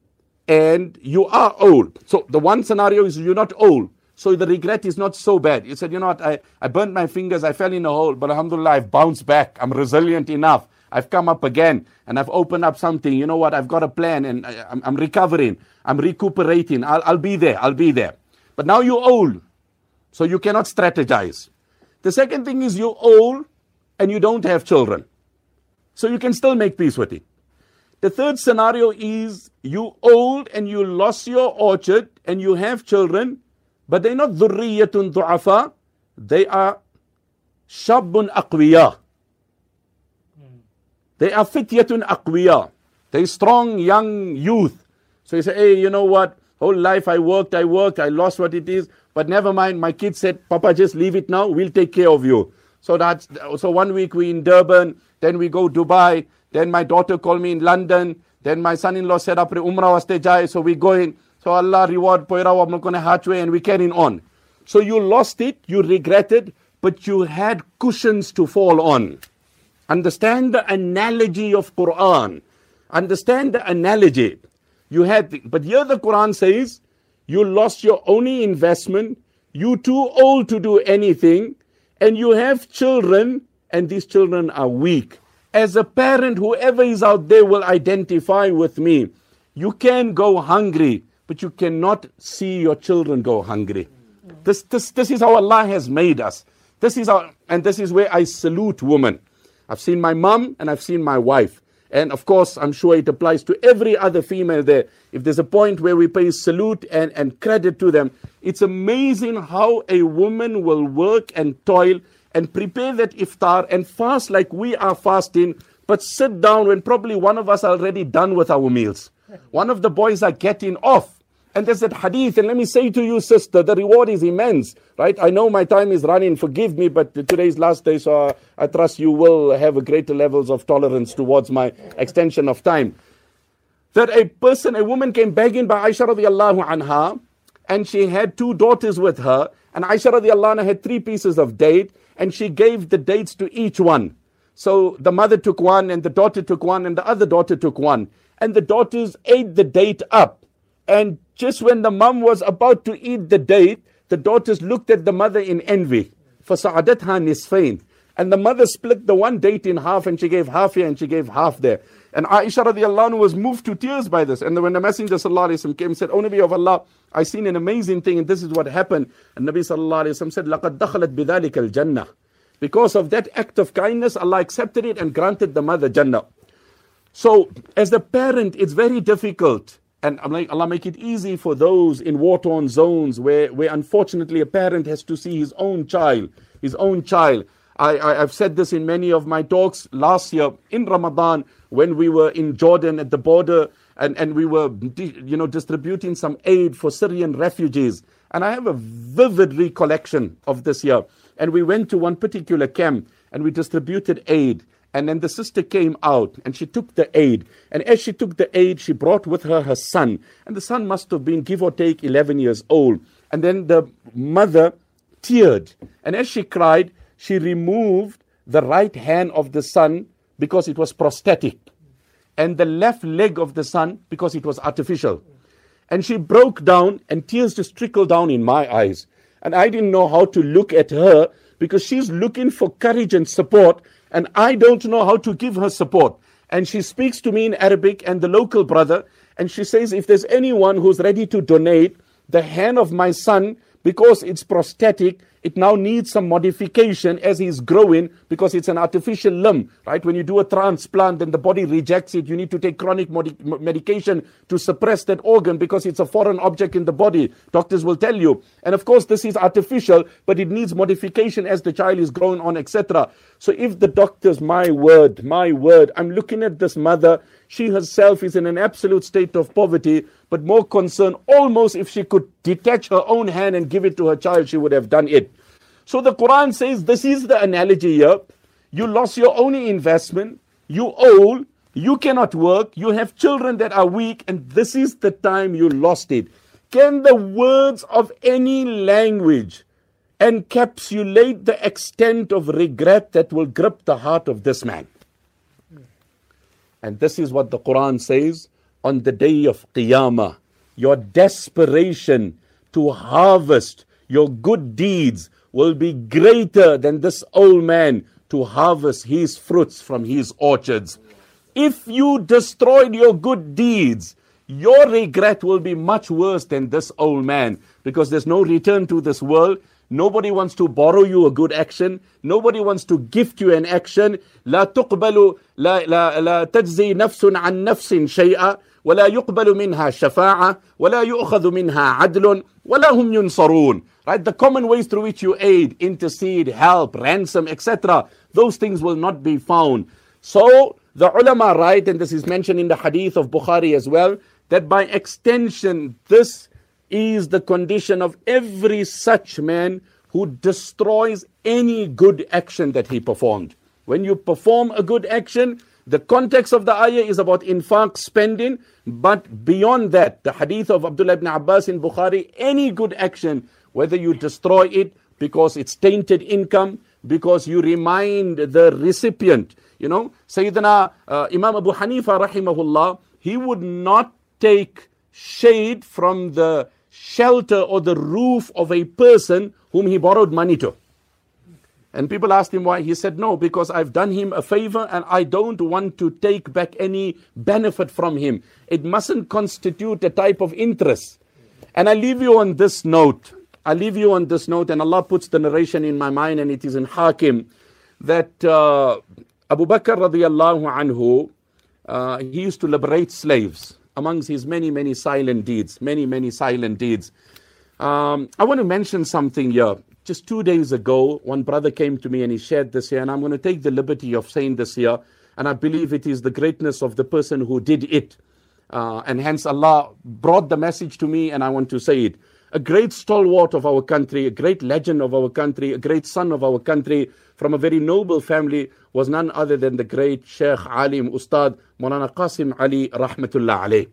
and you are old. So the one scenario is you're not old. So the regret is not so bad. You said, you know what, I burnt my fingers, I fell in a hole, but alhamdulillah, I've bounced back. I'm resilient enough. I've come up again and I've opened up something. You know what? I've got a plan and I'm recovering. I'm recuperating. I'll be there. I'll be there. But now you're old, so you cannot strategize. The second thing is you're old and you don't have children. So you can still make peace with it. The third scenario is you old and you lost your orchard and you have children, but they're not dhurriyatun du'afa. They are shabbun aqwiya. They are fityatun aqwiya. They're strong young youth. So you say, hey, you know what? Whole life I worked, I lost what it is. But never mind, my kids said, Papa, just leave it now. We'll take care of you. So 1 week we in Durban, then we go Dubai, then my daughter called me in London, then my son-in-law said, Apre Umrah waste jai, so we going. So Allah reward poira wa mlokone hatchway, and we carrying on. So you lost it, you regretted, but you had cushions to fall on. Understand the analogy of Quran. Understand the analogy. But here the Quran says, you lost your only investment, you're too old to do anything, and you have children, and these children are weak. As a parent, whoever is out there will identify with me. You can go hungry, but you cannot see your children go hungry. This is how Allah has made us. This is where I salute women. I've seen my mom and I've seen my wife. And of course, I'm sure it applies to every other female there. If there's a point where we pay salute and credit to them, it's amazing how a woman will work and toil and prepare that iftar and fast like we are fasting, but sit down when probably one of us are already done with our meals. One of the boys are getting off. And there's that hadith, and let me say to you, sister, the reward is immense, right? I know my time is running, forgive me, but today's last day, so I trust you will have a greater levels of tolerance towards my extension of time. That a woman came begging by Aisha radiallahu anha, and she had 2 daughters with her, and Aisha radiallahu anha had 3 pieces of date, and she gave the dates to each one. So the mother took one, and the daughter took one, and the other daughter took one. And the daughters ate the date up. And just when the mum was about to eat the date, the daughters looked at the mother in envy. فَسَعَدَتْهَا نِصْفَيْنِ. And the mother split the one date in half, and she gave half here and she gave half there. And Aisha radiallahu anha was moved to tears by this. And when the Messenger sallallahu alaihi wasallam came and said, O Nabi of Allah, I seen an amazing thing and this is what happened. And Nabi sallallahu alaihi wasallam said, لَقَدْ دَخَلَتْ بِذَلِكَ الْجَنَّةِ. Because of that act of kindness, Allah accepted it and granted the mother Jannah. So as the parent, it's very difficult. And I'm like, Allah make it easy for those in war-torn zones where unfortunately a parent has to see his own child. I've said this in many of my talks last year in Ramadan when we were in Jordan at the border and we were distributing some aid for Syrian refugees. And I have a vivid recollection of this year. And we went to one particular camp and we distributed aid. And then the sister came out and she took the aid. And as she took the aid, she brought with her her son. And the son must have been, give or take, 11 years old. And then the mother teared. And as she cried, she removed the right hand of the son because it was prosthetic, and the left leg of the son because it was artificial. And she broke down and tears just trickled down in my eyes. And I didn't know how to look at her because she's looking for courage and support, and I don't know how to give her support. And she speaks to me in Arabic and the local brother, and she says, if there's anyone who's ready to donate the hand of my son, because it's prosthetic, it now needs some modification as he's growing because it's an artificial limb, right? When you do a transplant and the body rejects it, you need to take chronic medication to suppress that organ because it's a foreign object in the body. Doctors will tell you. And of course, this is artificial, but it needs modification as the child is growing on, etc. So if the doctors, my word, I'm looking at this mother, she herself is in an absolute state of poverty, but more concerned, almost if she could detach her own hand and give it to her child, she would have done it. So the Quran says, this is the analogy here. You lost your only investment, you old, you cannot work, you have children that are weak, and this is the time you lost it. Can the words of any language encapsulate the extent of regret that will grip the heart of this man? And this is what the Quran says on the day of Qiyamah. Your desperation to harvest your good deeds will be greater than this old man to harvest his fruits from his orchards. If you destroyed your good deeds, your regret will be much worse than this old man, because there's no return to this world. Nobody wants to borrow you a good action. Nobody wants to gift you an action. لا تقبل لا تجزي نفس عن نفس شيئا ولا يقبل منها شفاعة ولا يؤخذ منها عدل ولا هم ينصرون. Right? The common ways through which you aid, intercede, help, ransom, etc. Those things will not be found. So the ulama write, and this is mentioned in the hadith of Bukhari as well, that by extension, this is the condition of every such man who destroys any good action that he performed. When you perform a good action, the context of the ayah is about infaq, spending, but beyond that, the hadith of Abdullah ibn Abbas in Bukhari, any good action, whether you destroy it because it's tainted income, because you remind the recipient, Sayyidina Imam Abu Hanifa rahimahullah, he would not take shade from the shelter or the roof of a person whom he borrowed money to. And people asked him why. He said, no, because I've done him a favor and I don't want to take back any benefit from him. It mustn't constitute a type of interest. And I leave you on this note. And Allah puts the narration in my mind, and it is in Hakim, that Abu Bakr radiallahu anhu, he used to liberate slaves amongst his many silent deeds, many silent deeds. I want to mention something here. Just 2 days ago, one brother came to me and he shared this here, and I'm going to take the liberty of saying this here, and I believe it is the greatness of the person who did it. And hence Allah brought the message to me, and I want to say it. A great stalwart of our country, a great legend of our country, a great son of our country, from a very noble family, was none other than the great Sheikh Alim Ustad Maulana Qasim Ali Rahmatullah Alayh.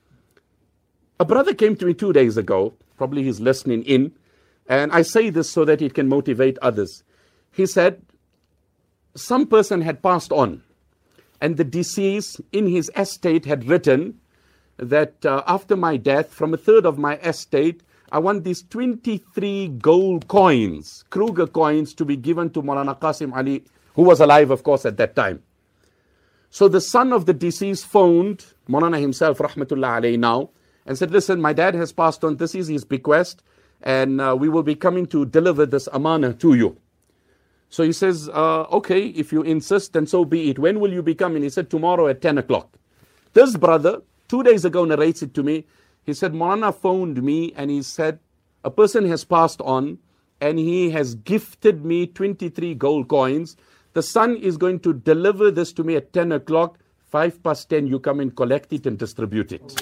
A brother came to me 2 days ago, probably he's listening in, and I say this so that it can motivate others. He said, some person had passed on, and the deceased in his estate had written that after my death, from a third of my estate, I want these 23 gold coins, Kruger coins, to be given to Maulana Qasim Ali, who was alive, of course, at that time. So the son of the deceased phoned Maulana himself, Rahmatullah Alayhi, now, and said, listen, my dad has passed on, this is his bequest, and we will be coming to deliver this amana to you. So he says, okay, if you insist, then so be it. When will you be coming? He said, tomorrow at 10 o'clock. This brother, 2 days ago, narrates it to me. He said, Maulana phoned me and he said, a person has passed on and he has gifted me 23 gold coins. The son is going to deliver this to me at 10 o'clock. 10:05, you come and collect it and distribute it.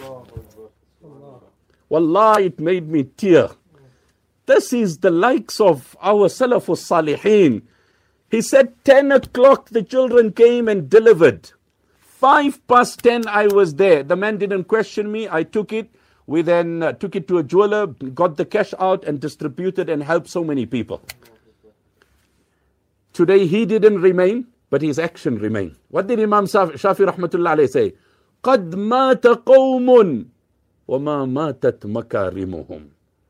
Wallah, it made me tear. This is the likes of our Salafus Salihin. He said 10 o'clock the children came and delivered. 10:05 I was there. The man didn't question me. I took it. We then took it to a jeweler, got the cash out and distributed and helped so many people. Today he didn't remain, but his action remained. What did Imam Shafi rahmatullah alayhi say? قَدْ مَاتَ قَوْمٌ وَمَا مَاتَتْ مَكَارِمُهُمْ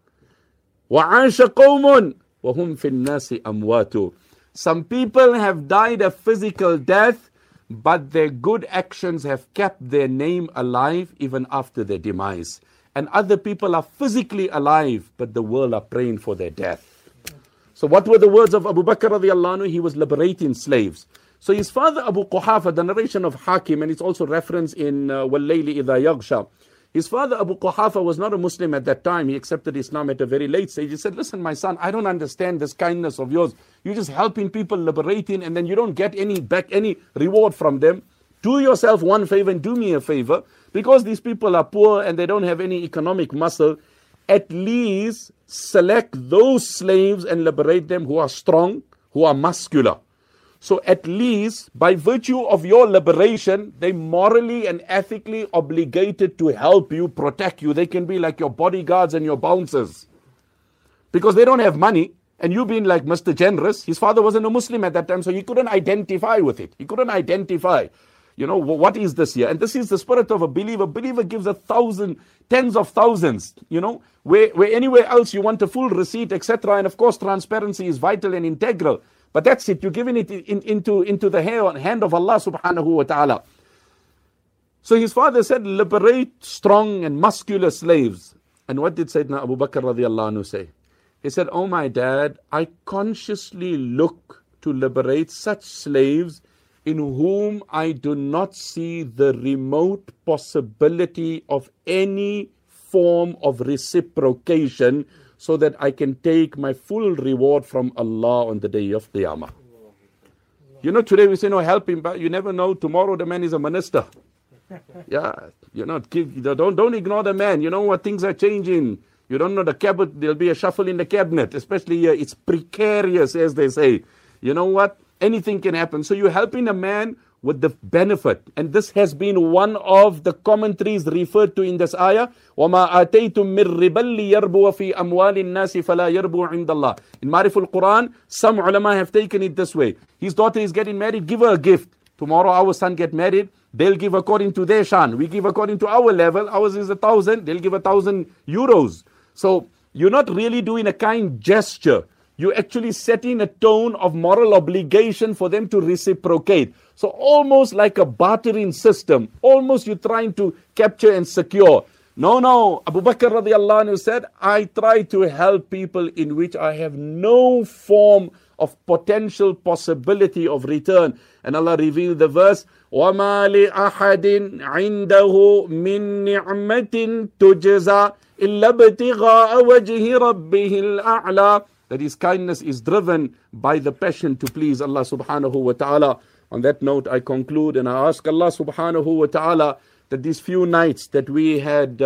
وَعَاشَ قَوْمٌ وَهُمْ فِي النَّاسِ أَمْوَاتُ. Some people have died a physical death, but their good actions have kept their name alive even after their demise. And other people are physically alive, but the world are praying for their death. So what were the words of Abu Bakr radiallahu anhu? He was liberating slaves. So his father Abu Quhafa, the narration of Hakim, and it's also referenced in وَاللَّيْلِ إِذَا يَغْشَى. His father Abu Quhafa was not a Muslim at that time. He accepted Islam at a very late stage. He said, listen, my son, I don't understand this kindness of yours. You're just helping people, liberating, and then you don't get any reward from them. Do yourself one favor and do me a favor. Because these people are poor and they don't have any economic muscle, at least select those slaves and liberate them who are strong, who are muscular. So at least by virtue of your liberation, they morally and ethically obligated to help you, protect you. They can be like your bodyguards and your bouncers. Because they don't have money, and you being like Mr. Generous, his father wasn't a Muslim at that time, so he couldn't identify with it. He couldn't identify, what is this here? And this is the spirit of a believer. Believer gives 1,000, tens of thousands, where anywhere else you want a full receipt, etc. And of course, transparency is vital and integral. But that's it. You're giving it into the hand of Allah subhanahu wa ta'ala. So his father said, liberate strong and muscular slaves. And what did Sayyidina Abu Bakr radiallahu anhu say? He said, oh my dad, I consciously look to liberate such slaves in whom I do not see the remote possibility of any form of reciprocation, so that I can take my full reward from Allah on the day of Qiyamah. Today we say, no, help him, but you never know, tomorrow the man is a minister. Yeah, don't ignore the man. You know what, things are changing. You don't know the cabinet, there'll be a shuffle in the cabinet, especially here, it's precarious, as they say. You know what, anything can happen. So you're helping a man with the benefit. And this has been one of the commentaries referred to in this ayah. وَمَا آتَيْتُم مِّن رِبًا لِيَرْبُوَ فِي أَمْوَالِ النَّاسِ فَلَا يَرْبُو عِنْدَ اللَّهِ. In Mariful Quran, some ulama have taken it this way. His daughter is getting married, give her a gift. Tomorrow our son get married, they'll give according to their shan. We give according to our level. Ours is 1,000, they'll give 1,000 euros. So you're not really doing a kind gesture. You're actually setting a tone of moral obligation for them to reciprocate. So almost like a bartering system. Almost you're trying to capture and secure. No. Abu Bakr radiallahu anhu said, I try to help people in which I have no form of potential possibility of return. And Allah revealed the verse, وَمَا لِأَحَدٍ عِنْدَهُ مِن نِعْمَةٍ تُجْزَى إِلَّا ابْتِغَاءَ وَجْهِ رَبِّهِ الْأَعْلَى. That his kindness is driven by the passion to please Allah subhanahu wa ta'ala. On that note, I conclude and I ask Allah subhanahu wa ta'ala that these few nights that we had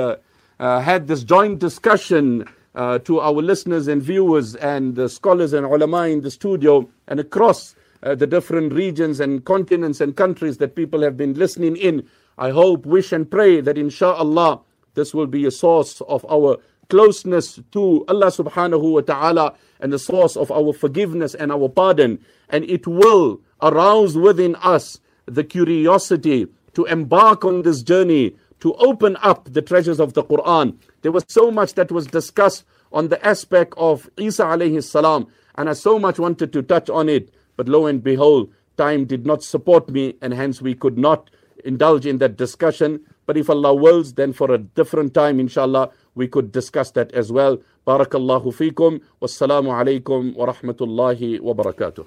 had this joint discussion to our listeners and viewers and the scholars and ulama in the studio and across the different regions and continents and countries that people have been listening in, I hope, wish and pray that insha'Allah this will be a source of our closeness to Allah subhanahu wa ta'ala and the source of our forgiveness and our pardon. And it will arouse within us the curiosity to embark on this journey, to open up the treasures of the Quran. There was so much that was discussed on the aspect of Isa alayhi salam, and I so much wanted to touch on it, but lo and behold, time did not support me, and hence we could not indulge in that discussion. But if Allah wills, then for a different time, inshallah, we could discuss that as well. Barakallahu feekum. Wassalamu alaikum wa rahmatullahi wa barakatuh.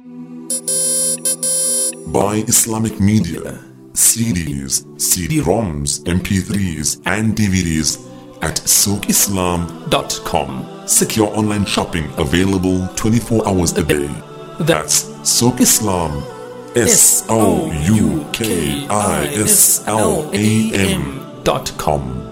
Buy Islamic media, CDs, CD-ROMs, MP3s, and DVDs at soukislam.com. Secure online shopping available 24 hours a day. That's Soukislam, SOUKISLAM.com.